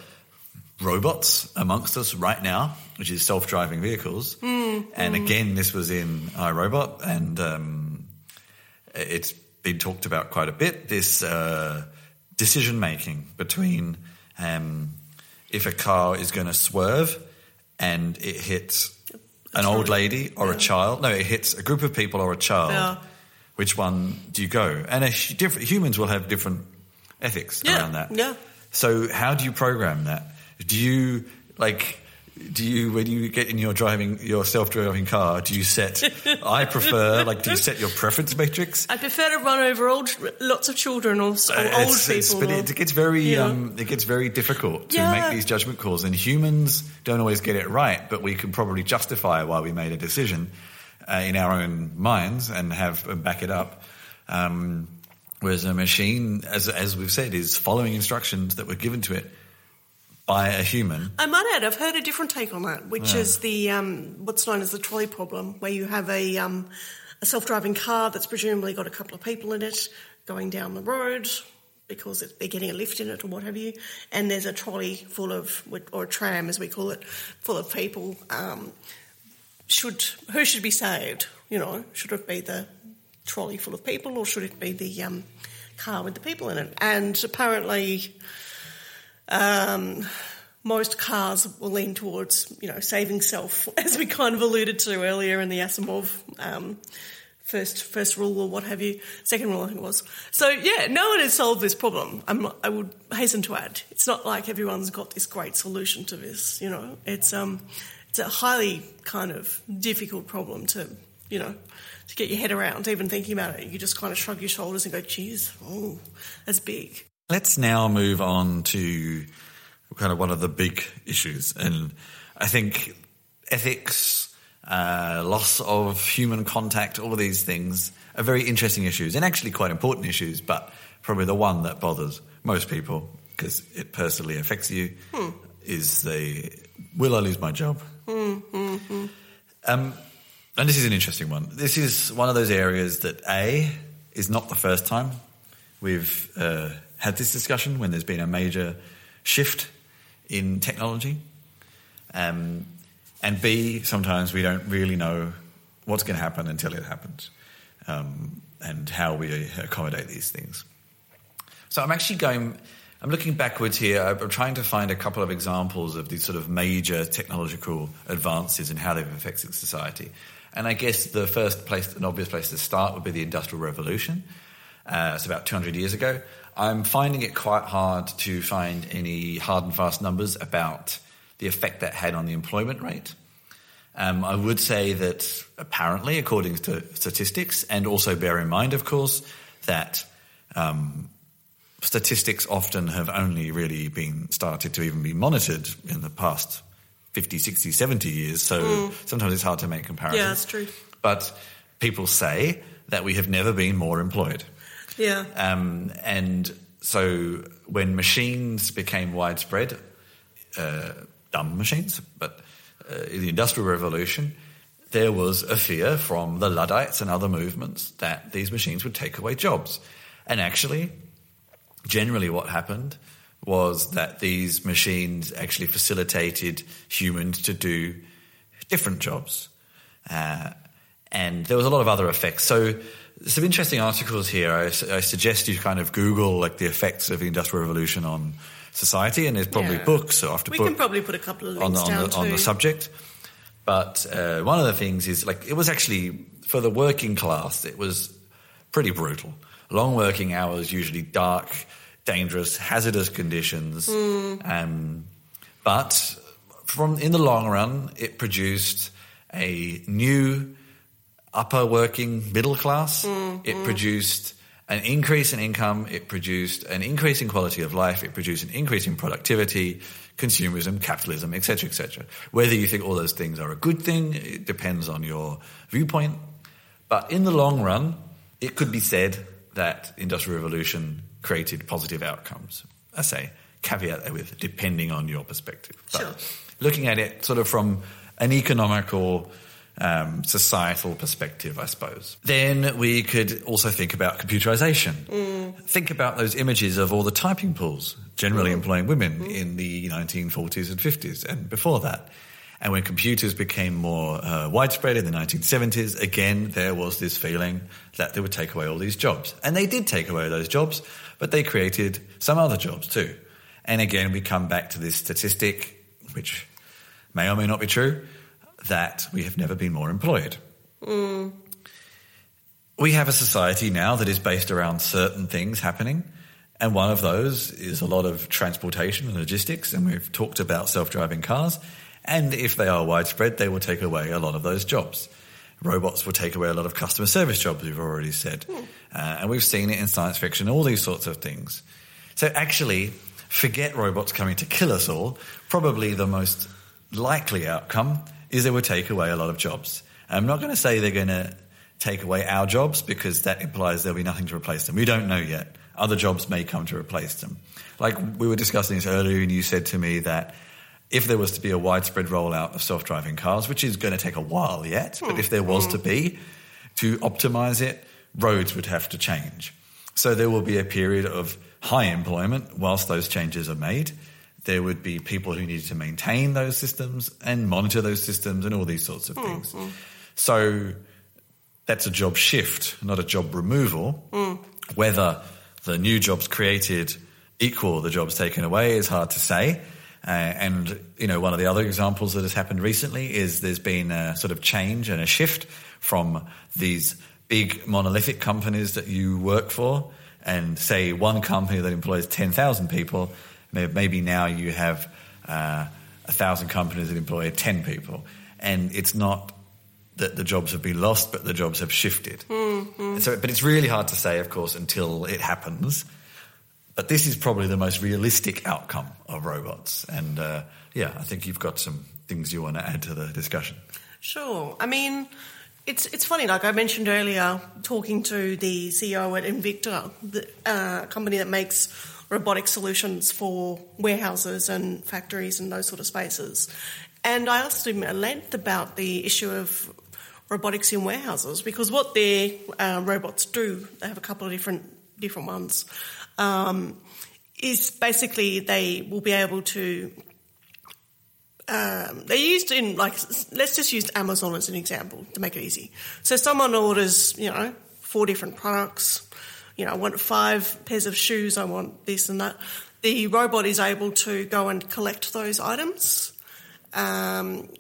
robots amongst us right now, which is self-driving vehicles. Mm, and mm. again, this was in iRobot, and um, it's been talked about quite a bit, this uh, decision-making between um, if a car is going to swerve and it hits an old lady or yeah. a child. No, it hits a group of people or a child. Yeah. Which one do you go? And a, different, humans will have different ethics yeah. around that. Yeah. So how do you program that? Do you, like, do you, when you get in your driving, your self-driving car, do you set, I prefer, like, do you set your preference matrix? I prefer to run over old, lots of children or, or uh, old it's, people. It's, but or, it gets very, you know. um, it gets very difficult to yeah. make these judgment calls, and humans don't always get it right, but we can probably justify why we made a decision uh, in our own minds and have and back it up. Um, whereas a machine, as as we've said, is following instructions that were given to it by a human. I might add, I've heard a different take on that, which yeah. is the um, what's known as the trolley problem, where you have a, um, a self-driving car that's presumably got a couple of people in it going down the road because it, they're getting a lift in it or what have you, and there's a trolley full of, or a tram as we call it, full of people. Um, should who should be saved? You know, should it be the trolley full of people or should it be the um, car with the people in it? And apparently Um, most cars will lean towards, you know, saving self, as we kind of alluded to earlier in the Asimov um, first first rule or what have you, second rule I think it was. So, yeah, no one has solved this problem. I'm not, I would hasten to add. It's not like everyone's got this great solution to this, you know. It's um, it's a highly kind of difficult problem to, you know, to get your head around. Even thinking about it, you just kind of shrug your shoulders and go, geez, oh, that's big. Let's now move on to kind of one of the big issues. And I think ethics, uh, loss of human contact, all of these things are very interesting issues and actually quite important issues, but probably the one that bothers most people because it personally affects you hmm. is the, will I lose my job? Hmm, hmm, hmm. Um, and this is an interesting one. This is one of those areas that, A, is not the first time we've uh, had this discussion when there's been a major shift in technology. Um, and B, sometimes we don't really know what's going to happen until it happens, um, and how we accommodate these things. So I'm actually going, I'm looking backwards here. I'm trying to find a couple of examples of these sort of major technological advances and how they've affected society. And I guess the first place, an obvious place to start would be the Industrial Revolution. Uh, it's about two hundred years ago. I'm finding it quite hard to find any hard and fast numbers about the effect that had on the employment rate. Um, I would say that apparently, according to statistics, and also bear in mind, of course, that um, statistics often have only really been started to even be monitored in the past fifty, sixty, seventy years. So mm. sometimes it's hard to make comparisons. Yeah, that's true. But people say that we have never been more employed. Yeah. Um, and so when machines became widespread, uh, dumb machines, but uh, the Industrial Revolution, there was a fear from the Luddites and other movements that these machines would take away jobs. And actually, generally what happened was that these machines actually facilitated humans to do different jobs. Uh, and there was a lot of other effects. So some interesting articles here. I, I suggest you kind of Google like the effects of the Industrial Revolution on society, and there's probably yeah. books after we book can probably put a couple of links on, the, on, down the, too. on the subject. But uh, one of the things is like it was actually for the working class, it was pretty brutal. Long working hours, usually dark, dangerous, hazardous conditions. Mm. Um, but from in the long run, it produced a new upper working middle class. Mm, it mm. produced an increase in income. It produced an increase in quality of life. It produced an increase in productivity, consumerism, capitalism, et cetera, et cetera. Whether you think all those things are a good thing, it depends on your viewpoint. But in the long run, it could be said that the Industrial Revolution created positive outcomes. I say, caveat that with depending on your perspective. But sure. Looking at it sort of from an economical, um, societal perspective, I suppose. Then we could also think about computerization. Mm. Think about those images of all the typing pools, generally mm. employing women mm. in the nineteen forties and fifties and before that. And when computers became more uh, widespread in the nineteen seventies, again, there was this feeling that they would take away all these jobs. And they did take away those jobs, but they created some other jobs too. And again, we come back to this statistic, which may or may not be true, that we have never been more employed. Mm. We have a society now that is based around certain things happening, and one of those is a lot of transportation and logistics, and we've talked about self-driving cars. And if they are widespread, they will take away a lot of those jobs. Robots will take away a lot of customer service jobs, we've already said. Mm. Uh, and we've seen it in science fiction, all these sorts of things. So actually, forget robots coming to kill us all. Probably the most likely outcome is they will take away a lot of jobs. I'm not going to say they're going to take away our jobs because that implies there'll be nothing to replace them. We don't know yet. Other jobs may come to replace them. Like we were discussing this earlier and you said to me that if there was to be a widespread rollout of self-driving cars, which is going to take a while yet, but if there was to be, to optimize it, roads would have to change. So there will be a period of high employment whilst those changes are made. There would be people who need to maintain those systems and monitor those systems and all these sorts of things. Mm-hmm. So that's a job shift, not a job removal. Mm. Whether the new jobs created equal the jobs taken away is hard to say. Uh, and, you know, one of the other examples that has happened recently is there's been a sort of change and a shift from these big monolithic companies that you work for and say one company that employs ten thousand people, maybe now you have uh, one thousand companies that employ ten people. And it's not that the jobs have been lost, but the jobs have shifted. Mm-hmm. So, but it's really hard to say, of course, until it happens. But this is probably the most realistic outcome of robots. And, uh, yeah, I think you've got some things you want to add to the discussion. Sure. I mean, it's it's funny, like I mentioned earlier, talking to the C E O at Invicta, the uh, company that makes robotic solutions for warehouses and factories and those sort of spaces. And I asked him at length about the issue of robotics in warehouses, because what their uh, robots do, they have a couple of different different ones, um, is basically they will be able to, um, they're used in, like, let's just use Amazon as an example to make it easy. So someone orders, you know, four different products, you know, I want five pairs of shoes, I want this and that. The robot is able to go and collect those items. Um,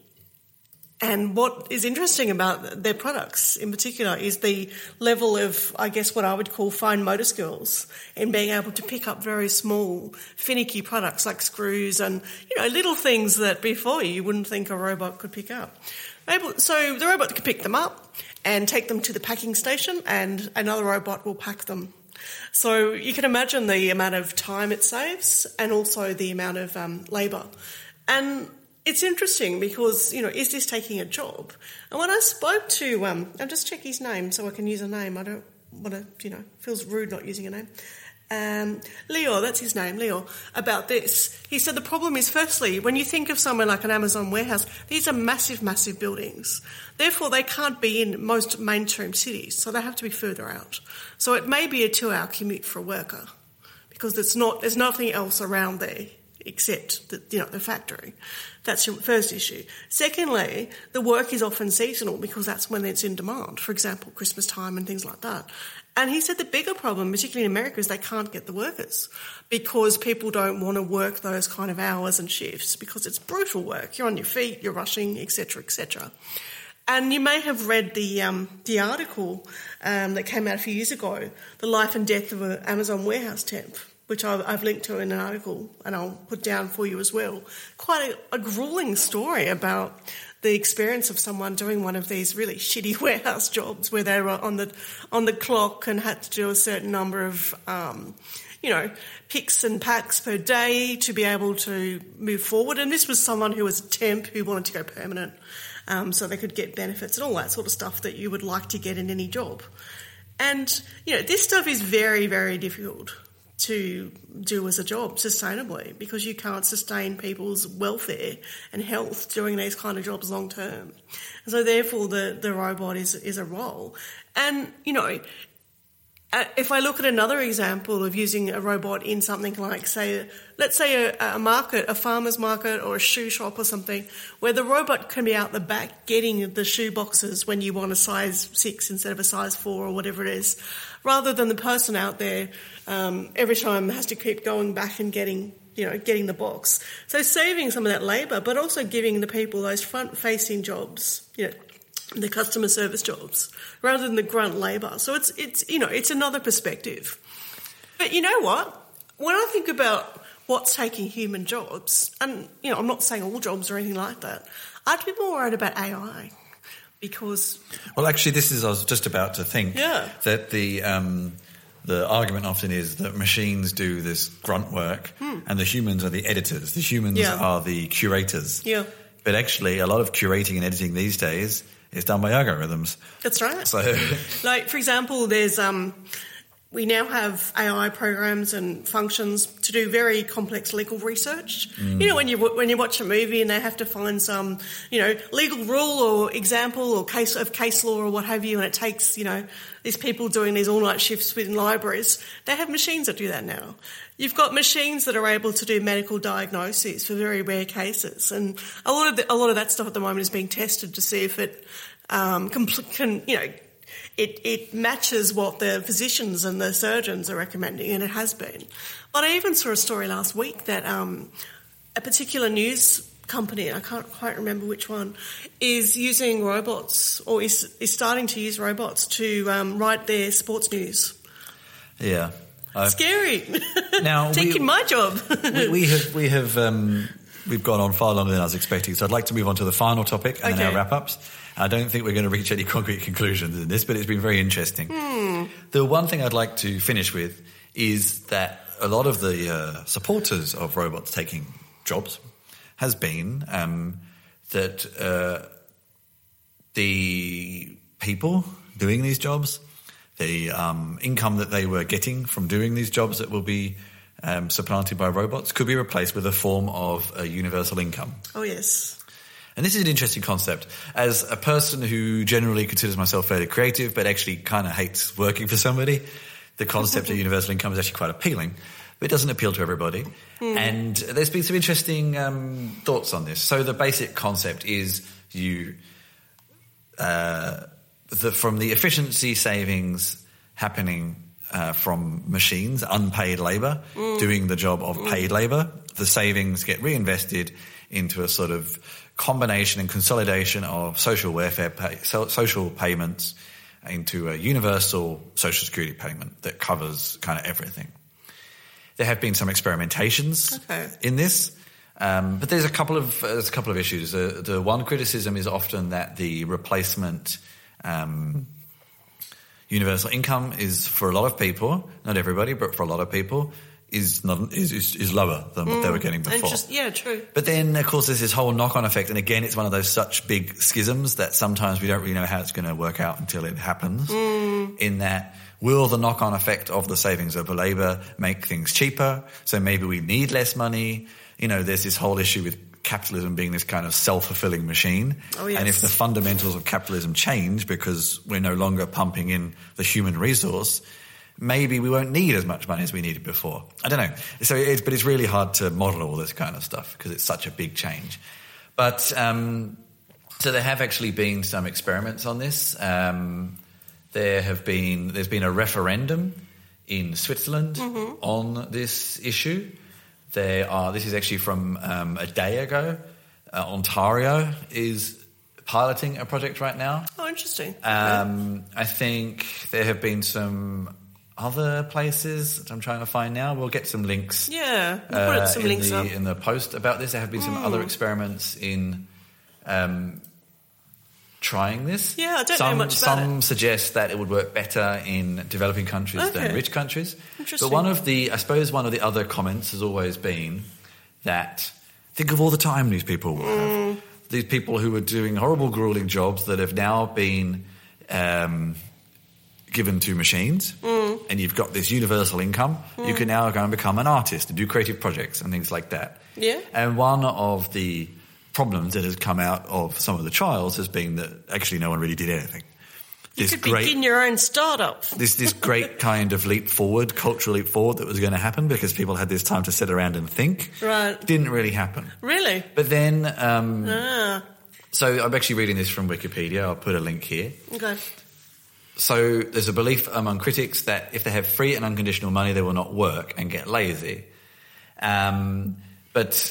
and what is interesting about their products in particular is the level of, I guess, what I would call fine motor skills in being able to pick up very small, finicky products like screws and, you know, little things that before you wouldn't think a robot could pick up. So the robot can pick them up and take them to the packing station, and another robot will pack them. So you can imagine the amount of time it saves and also the amount of um, labour. And it's interesting because, you know, is this taking a job? And when I spoke to, um, I'll just check his name so I can use a name. I don't want to, you know, it feels rude not using a name. um, Leo, that's his name, Leo, about this. He said the problem is, firstly, when you think of somewhere like an Amazon warehouse, these are massive, massive buildings. Therefore, they can't be in most mainstream cities, so they have to be further out. So it may be a two-hour commute for a worker because it's not, there's nothing else around there except the, you know, the factory. That's your first issue. Secondly, the work is often seasonal because that's when it's in demand. For example, Christmas time and things like that. And he said the bigger problem, particularly in America, is they can't get the workers because people don't want to work those kind of hours and shifts because it's brutal work. You're on your feet, you're rushing, et cetera, et cetera. And you may have read the um, the article um, that came out a few years ago, The Life and Death of an Amazon Warehouse Temp, which I've, I've linked to in an article and I'll put down for you as well. Quite a, a gruelling story about the experience of someone doing one of these really shitty warehouse jobs where they were on the on the clock and had to do a certain number of, um, you know, picks and packs per day to be able to move forward. And this was someone who was a temp who wanted to go permanent, um, so they could get benefits and all that sort of stuff that you would like to get in any job. And, you know, this stuff is very, very difficult to do as a job sustainably because you can't sustain people's welfare and health doing these kind of jobs long term. And so therefore the, the robot is, is a role. And, you know, if I look at another example of using a robot in something like, say, let's say a, a market, a farmer's market or a shoe shop or something, where the robot can be out the back getting the shoe boxes when you want a size six instead of a size four or whatever it is, rather than the person out there um, every time has to keep going back and getting, you know, getting the box. So saving some of that labour, but also giving the people those front-facing jobs, you know, the customer service jobs, rather than the grunt labour. So it's, it's you know, it's another perspective. But you know what? When I think about what's taking human jobs, and, you know, I'm not saying all jobs or anything like that, I'd be more worried about A I because... Well, actually, this is, I was just about to think yeah. that the... Um, The argument often is that machines do this grunt work hmm. and the humans are the editors. The humans yeah. are the curators. Yeah. But actually, a lot of curating and editing these days is done by algorithms. That's right. So, like, for example, there's um, we now have A I programs and functions to do very complex legal research. Mm. You know, when you when you watch a movie and they have to find some, you know, legal rule or example or case of case law or what have you, and it takes, you know, these people doing these all-night shifts within libraries, they have machines that do that now. You've got machines that are able to do medical diagnoses for very rare cases, and a lot of the, a lot of that stuff at the moment is being tested to see if it um, compl- can, you know, it, it matches what the physicians and the surgeons are recommending, and it has been. But I even saw a story last week that um, a particular news company, I can't quite remember which one, is using robots or is, is starting to use robots to um, write their sports news. Yeah. I've, Scary. Now taking we, my job. we, we have we have um, we've gone on far longer than I was expecting, so I'd like to move on to the final topic and okay. then our wrap-ups. I don't think we're going to reach any concrete conclusions in this, but it's been very interesting. Hmm. The one thing I'd like to finish with is that a lot of the uh, supporters of robots taking jobs has been um, that uh, the people doing these jobs, the um, income that they were getting from doing these jobs that will be um, supplanted by robots could be replaced with a form of a universal income. Oh, yes. And this is an interesting concept. As a person who generally considers myself fairly creative but actually kind of hates working for somebody, the concept of universal income is actually quite appealing. But it doesn't appeal to everybody. Mm. And there's been some interesting um, thoughts on this. So the basic concept is you, uh, the, from the efficiency savings happening uh, from machines, unpaid labour, mm. doing the job of mm. paid labour, the savings get reinvested into a sort of combination and consolidation of social welfare, pay, so, social payments into a universal social security payment that covers kind of everything. There have been some experimentations okay. in this, um, but there's a couple of uh, there's a couple of issues. Uh, the one criticism is often that the replacement um, universal income is for a lot of people, not everybody, but for a lot of people, is not is is, is lower than what mm. they were getting before. Just, yeah, true. But then, of course, there's this whole knock-on effect, and again, it's one of those such big schisms that sometimes we don't really know how it's going to work out until it happens. Mm. In that Will the knock-on effect of the savings of labour make things cheaper? So maybe we need less money. You know, there's this whole issue with capitalism being this kind of self-fulfilling machine. Oh, yes. And if the fundamentals of capitalism change because we're no longer pumping in the human resource, maybe we won't need as much money as we needed before. I don't know. So it's, but it's really hard to model all this kind of stuff because it's such a big change. But um, so there have actually been some experiments on this. Um, there have been there's been a referendum in Switzerland mm-hmm. on this issue. There are. This is actually from um, a day ago. Uh, Ontario is piloting a project right now. Oh, interesting. Um, okay. I think there have been some other places that I'm trying to find now. We'll get some links. Yeah, we'll uh, put some in links the, up. in the post about this. There have been some mm. other experiments in um, trying this. Yeah, I don't some, know much about Some it. suggest that it would work better in developing countries okay. than rich countries. Interesting. But one of the, I suppose, one of the other comments has always been that think of all the time these people will mm. have. These people who were doing horrible, grueling jobs that have now been um, given to machines, mm. and you've got this universal income. Mm. You can now go and become an artist and do creative projects and things like that. Yeah. And one of the problems that has come out of some of the trials has been that actually no one really did anything. You this could great, begin your own startup. This this great kind of leap forward, cultural leap forward that was going to happen because people had this time to sit around and think. Right. Didn't really happen. Really? But then, um, ah. so I'm actually reading this from Wikipedia. I'll put a link here. Okay. So there's a belief among critics that if they have free and unconditional money, they will not work and get lazy. Um, but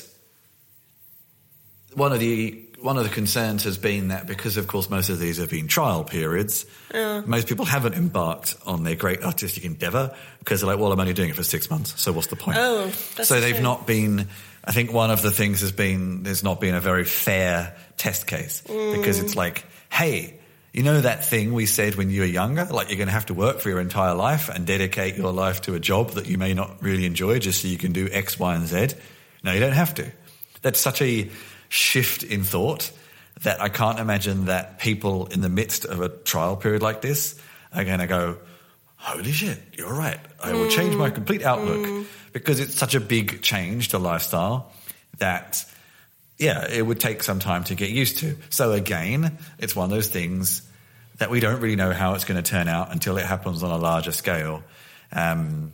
one of the one of the concerns has been that because, of course, most of these have been trial periods, yeah. most people haven't embarked on their great artistic endeavour because they're like, well, I'm only doing it for six months, so what's the point? Oh, that's so they've true. not been. I think one of the things has been there's not been a very fair test case mm. because it's like, hey. You know that thing we said when you were younger? Like you're going to have to work for your entire life and dedicate your life to a job that you may not really enjoy just so you can do X, Y, and Z? No, you don't have to. That's such a shift in thought that I can't imagine that people in the midst of a trial period like this are going to go, holy shit, you're right. I will change my complete outlook mm. because it's such a big change to lifestyle that... yeah, it would take some time to get used to. So again, it's one of those things that we don't really know how it's going to turn out until it happens on a larger scale. Um,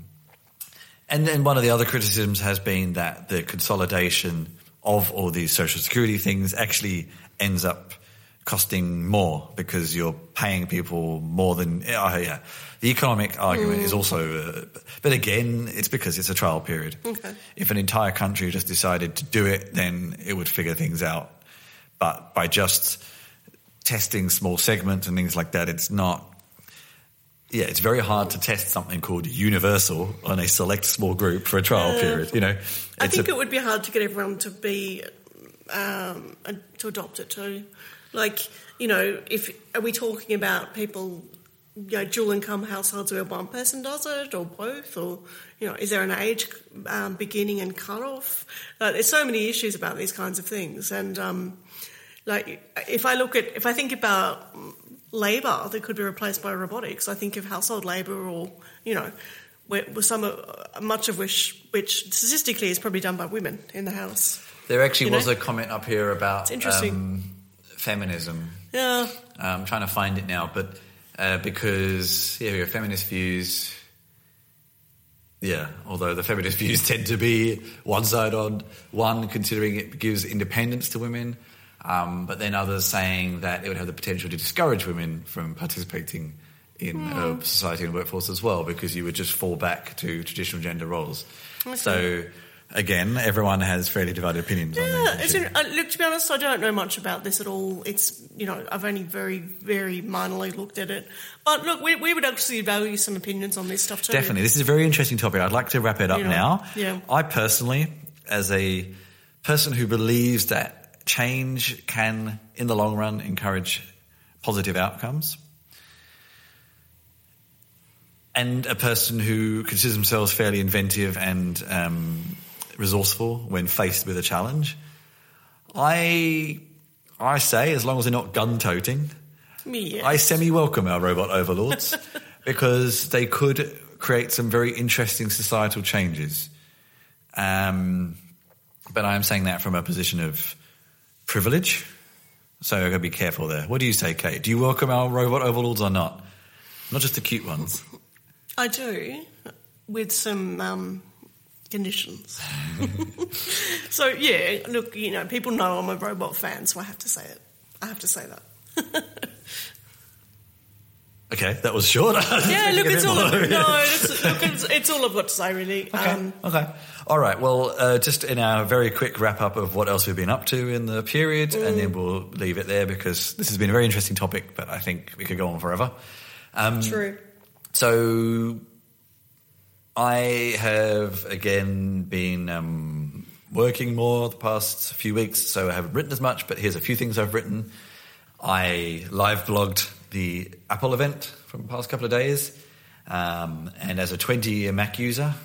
and then one of the other criticisms has been that the consolidation of all these social security things actually ends up costing more because you're paying people more than... Oh, yeah. The economic argument mm. is also... Uh, but again, it's because it's a trial period. Okay. If an entire country just decided to do it, then it would figure things out. But by just testing small segments and things like that, it's not... Yeah, it's very hard to test something called universal on a select small group for a trial uh, period, you know. I think a, it would be hard to get everyone to be... Um, to adopt it too. Like, you know, if are we talking about people, you know, dual income households where one person does it or both, or, you know, is there an age um, beginning and cut-off? Uh, there's so many issues about these kinds of things. And, um, like, if I look at, if I think about labour that could be replaced by robotics, I think of household labour or, you know, where, where some, uh, much of which, which statistically is probably done by women in the house. There actually you was know? a comment up here about... It's interesting. Um, feminism. Yeah. I'm trying to find it now, but uh, because, yeah, we have feminist views. Yeah, although the feminist views tend to be one side on one, considering it gives independence to women, um, but then others saying that it would have the potential to discourage women from participating in mm. uh, society and workforce as well, because you would just fall back to traditional gender roles. Okay. So... again, everyone has fairly divided opinions yeah, on that. It's an, uh, look, to be honest, I don't know much about this at all. It's, you know, I've only very, very minorly looked at it. But look, we, we would actually value some opinions on this stuff too. Definitely. This is a very interesting topic. I'd like to wrap it up you know, now. Yeah. I personally, as a person who believes that change can, in the long run, encourage positive outcomes, and a person who considers themselves fairly inventive and... Um, resourceful when faced with a challenge, I I say, as long as they're not gun-toting, yes. I semi-welcome our robot overlords because they could create some very interesting societal changes. Um, but I'm saying that from a position of privilege, so I've got to be careful there. What do you say, Kate? Do you welcome our robot overlords or not? Not just the cute ones. I do, with some um, conditions. So, yeah, look, you know, people know I'm a robot fan, so I have to say it. I have to say that. Okay, that was short. Yeah, look, it's all, I've, no, it's, look it's, it's all I've got to say, really. Okay, um, okay. All right, well, uh, just in our very quick wrap-up of what else we've been up to in the period, mm. and then we'll leave it there because this has been a very interesting topic, but I think we could go on forever. Um, True. So I have, again, been um, working more the past few weeks, so I haven't written as much, but here's a few things I've written. I live blogged the Apple event from the past couple of days, um, and as a twenty-year Mac user,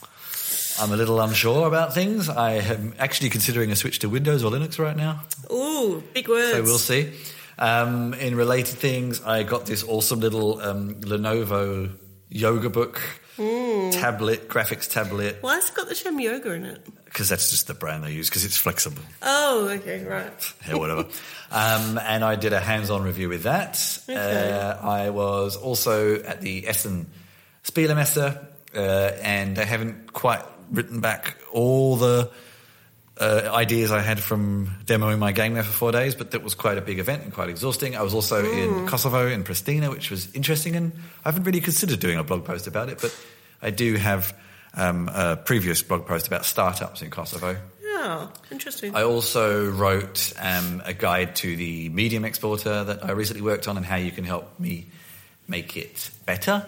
I'm a little unsure about things. I am actually considering a switch to Windows or Linux right now. Ooh, big words. So we'll see. Um, in related things, I got this awesome little um, Lenovo yoga book mm. tablet, graphics tablet. Why has it got the term yoga in it? Because that's just the brand they use, because it's flexible. Oh, okay, right. Yeah, whatever. um, and I did a hands-on review with that. Okay. Uh, I was also at the Essen Spielemesse, uh, and I haven't quite written back all the uh, ideas I had from demoing my game there for four days, but that was quite a big event and quite exhausting. I was also mm. in Kosovo, in Pristina, which was interesting, and I haven't really considered doing a blog post about it, but I do have um, a previous blog post about startups in Kosovo. Yeah, interesting. I also wrote um, a guide to the Medium exporter that I recently worked on and how you can help me make it better.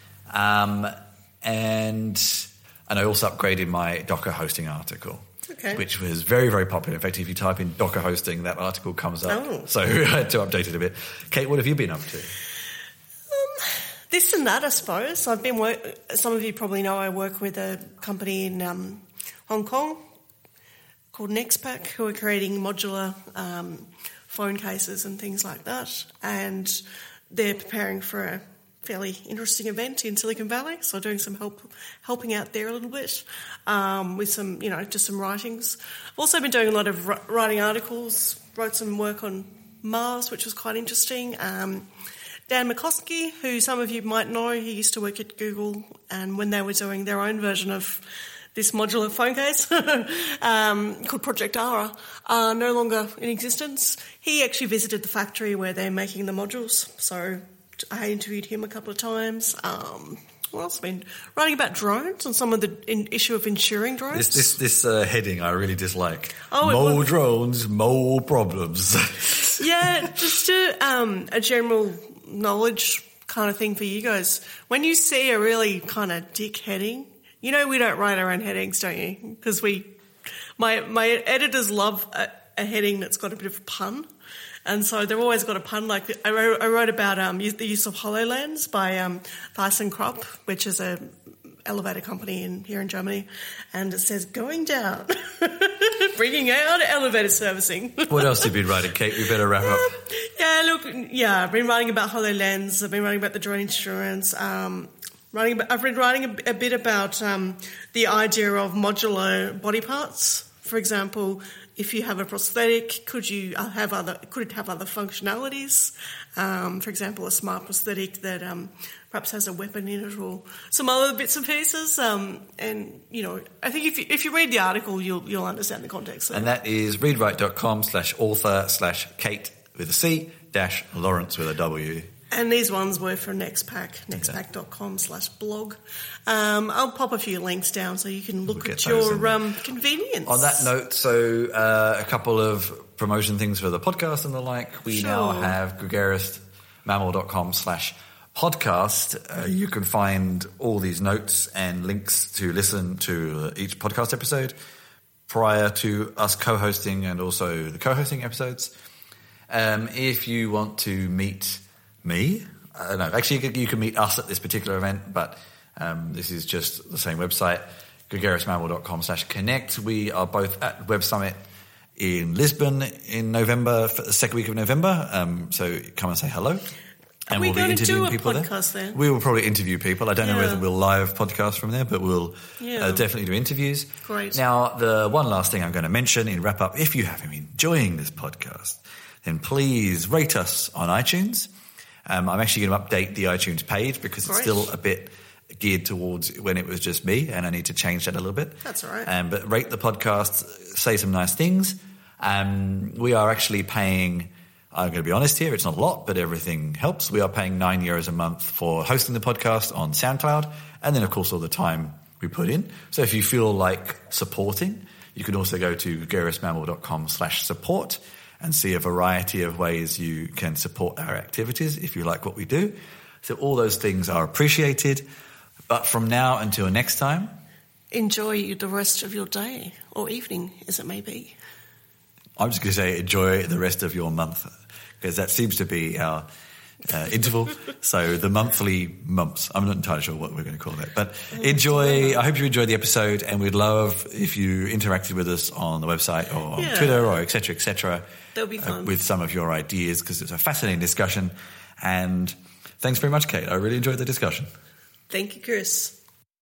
Um, and and I also upgraded my Docker hosting article, okay. which was very, very popular. In fact, if you type in Docker hosting, that article comes up. Oh. So I had to update it a bit. Kate, what have you been up to? Um, this and that, I suppose. I've been work- Some of you probably know I work with a company in um, Hong Kong called Nextpack, who are creating modular um, phone cases and things like that. And they're preparing for a fairly interesting event in Silicon Valley, so doing some help, helping out there a little bit um, with some, you know, just some writings. I've also been doing a lot of writing articles, wrote some work on Mars, which was quite interesting. Um, Dan McCoskey, who some of you might know, he used to work at Google, and when they were doing their own version of this modular phone case um, called Project Ara, are no longer in existence. He actually visited the factory where they're making the modules, so I interviewed him a couple of times. Um, what else? I've been writing about drones and some of the in, issue of insuring drones. This this, this uh, heading I really dislike. Oh, more was, drones, more problems. Yeah, just a, um, a general knowledge kind of thing for you guys. When you see a really kind of dick heading, you know we don't write our own headings, don't you? Because we, my my editors love a, a heading that's got a bit of a pun. And so they've always got a pun. Like I wrote, I wrote about um, the use of HoloLens by um, ThyssenKrupp, which is a elevator company in here in Germany, and it says "going down," bringing out elevator servicing. What else have you been writing, Kate? We better wrap up. Uh, yeah, look, yeah, I've been writing about HoloLens. I've been writing about the drone insurance. Um, writing, I've been writing a, a bit about um, the idea of modular body parts. For example, if you have a prosthetic, could you have other? Could it have other functionalities? Um, for example, a smart prosthetic that um, perhaps has a weapon in it, or some other bits and pieces. Um, and you know, I think if you, if you read the article, you'll you'll understand the context. And that is readwrite.com slash author slash Kate with a C dash Lawrence with a W. And these ones were for Nextpack, nextpack.com slash blog. Um, I'll pop a few links down so you can look we'll at your um, convenience. On that note, so uh, a couple of promotion things for the podcast and the like. We sure. now have gregarismammal.com slash podcast. Uh, you can find all these notes and links to listen to each podcast episode prior to us co-hosting and also the co-hosting episodes. Um, if you want to meet me, uh, no, actually you can meet us at this particular event, but um, this is just the same website, gregarismammal.com slash connect. We are both at Web Summit in Lisbon in November, for the second week of November, um, so come and say hello. And we we'll be going to do interviewing a people podcast there. there? We will probably interview people. I don't know Yeah. whether we'll live podcast from there, but we'll Yeah. uh, definitely do interviews. Great. Now, the one last thing I'm going to mention in wrap up, if you have been enjoying this podcast, then please rate us on iTunes. Um, I'm actually going to update the iTunes page because it's Great. still a bit geared towards when it was just me, and I need to change that a little bit. That's all right. Um, but rate the podcast, say some nice things. Um, we are actually paying, I'm going to be honest here, it's not a lot, but everything helps. We are paying nine euros a month for hosting the podcast on SoundCloud, and then, of course, all the time we put in. So if you feel like supporting, you can also go to gerasmammal.com slash support and see a variety of ways you can support our activities if you like what we do. So all those things are appreciated. But from now until next time, Enjoy the rest of your day or evening, as it may be. I'm just going to say enjoy the rest of your month, because that seems to be our uh, interval. So the monthly mumps. I'm not entirely sure what we're going to call that. But enjoy. I hope you enjoyed the episode, and we'd love if you interacted with us on the website or on Yeah. Twitter or et cetera, et cetera, That'll be fun. uh, with some of your ideas, because it's a fascinating discussion. And thanks very much, Kate. I really enjoyed the discussion. Thank you, Chris.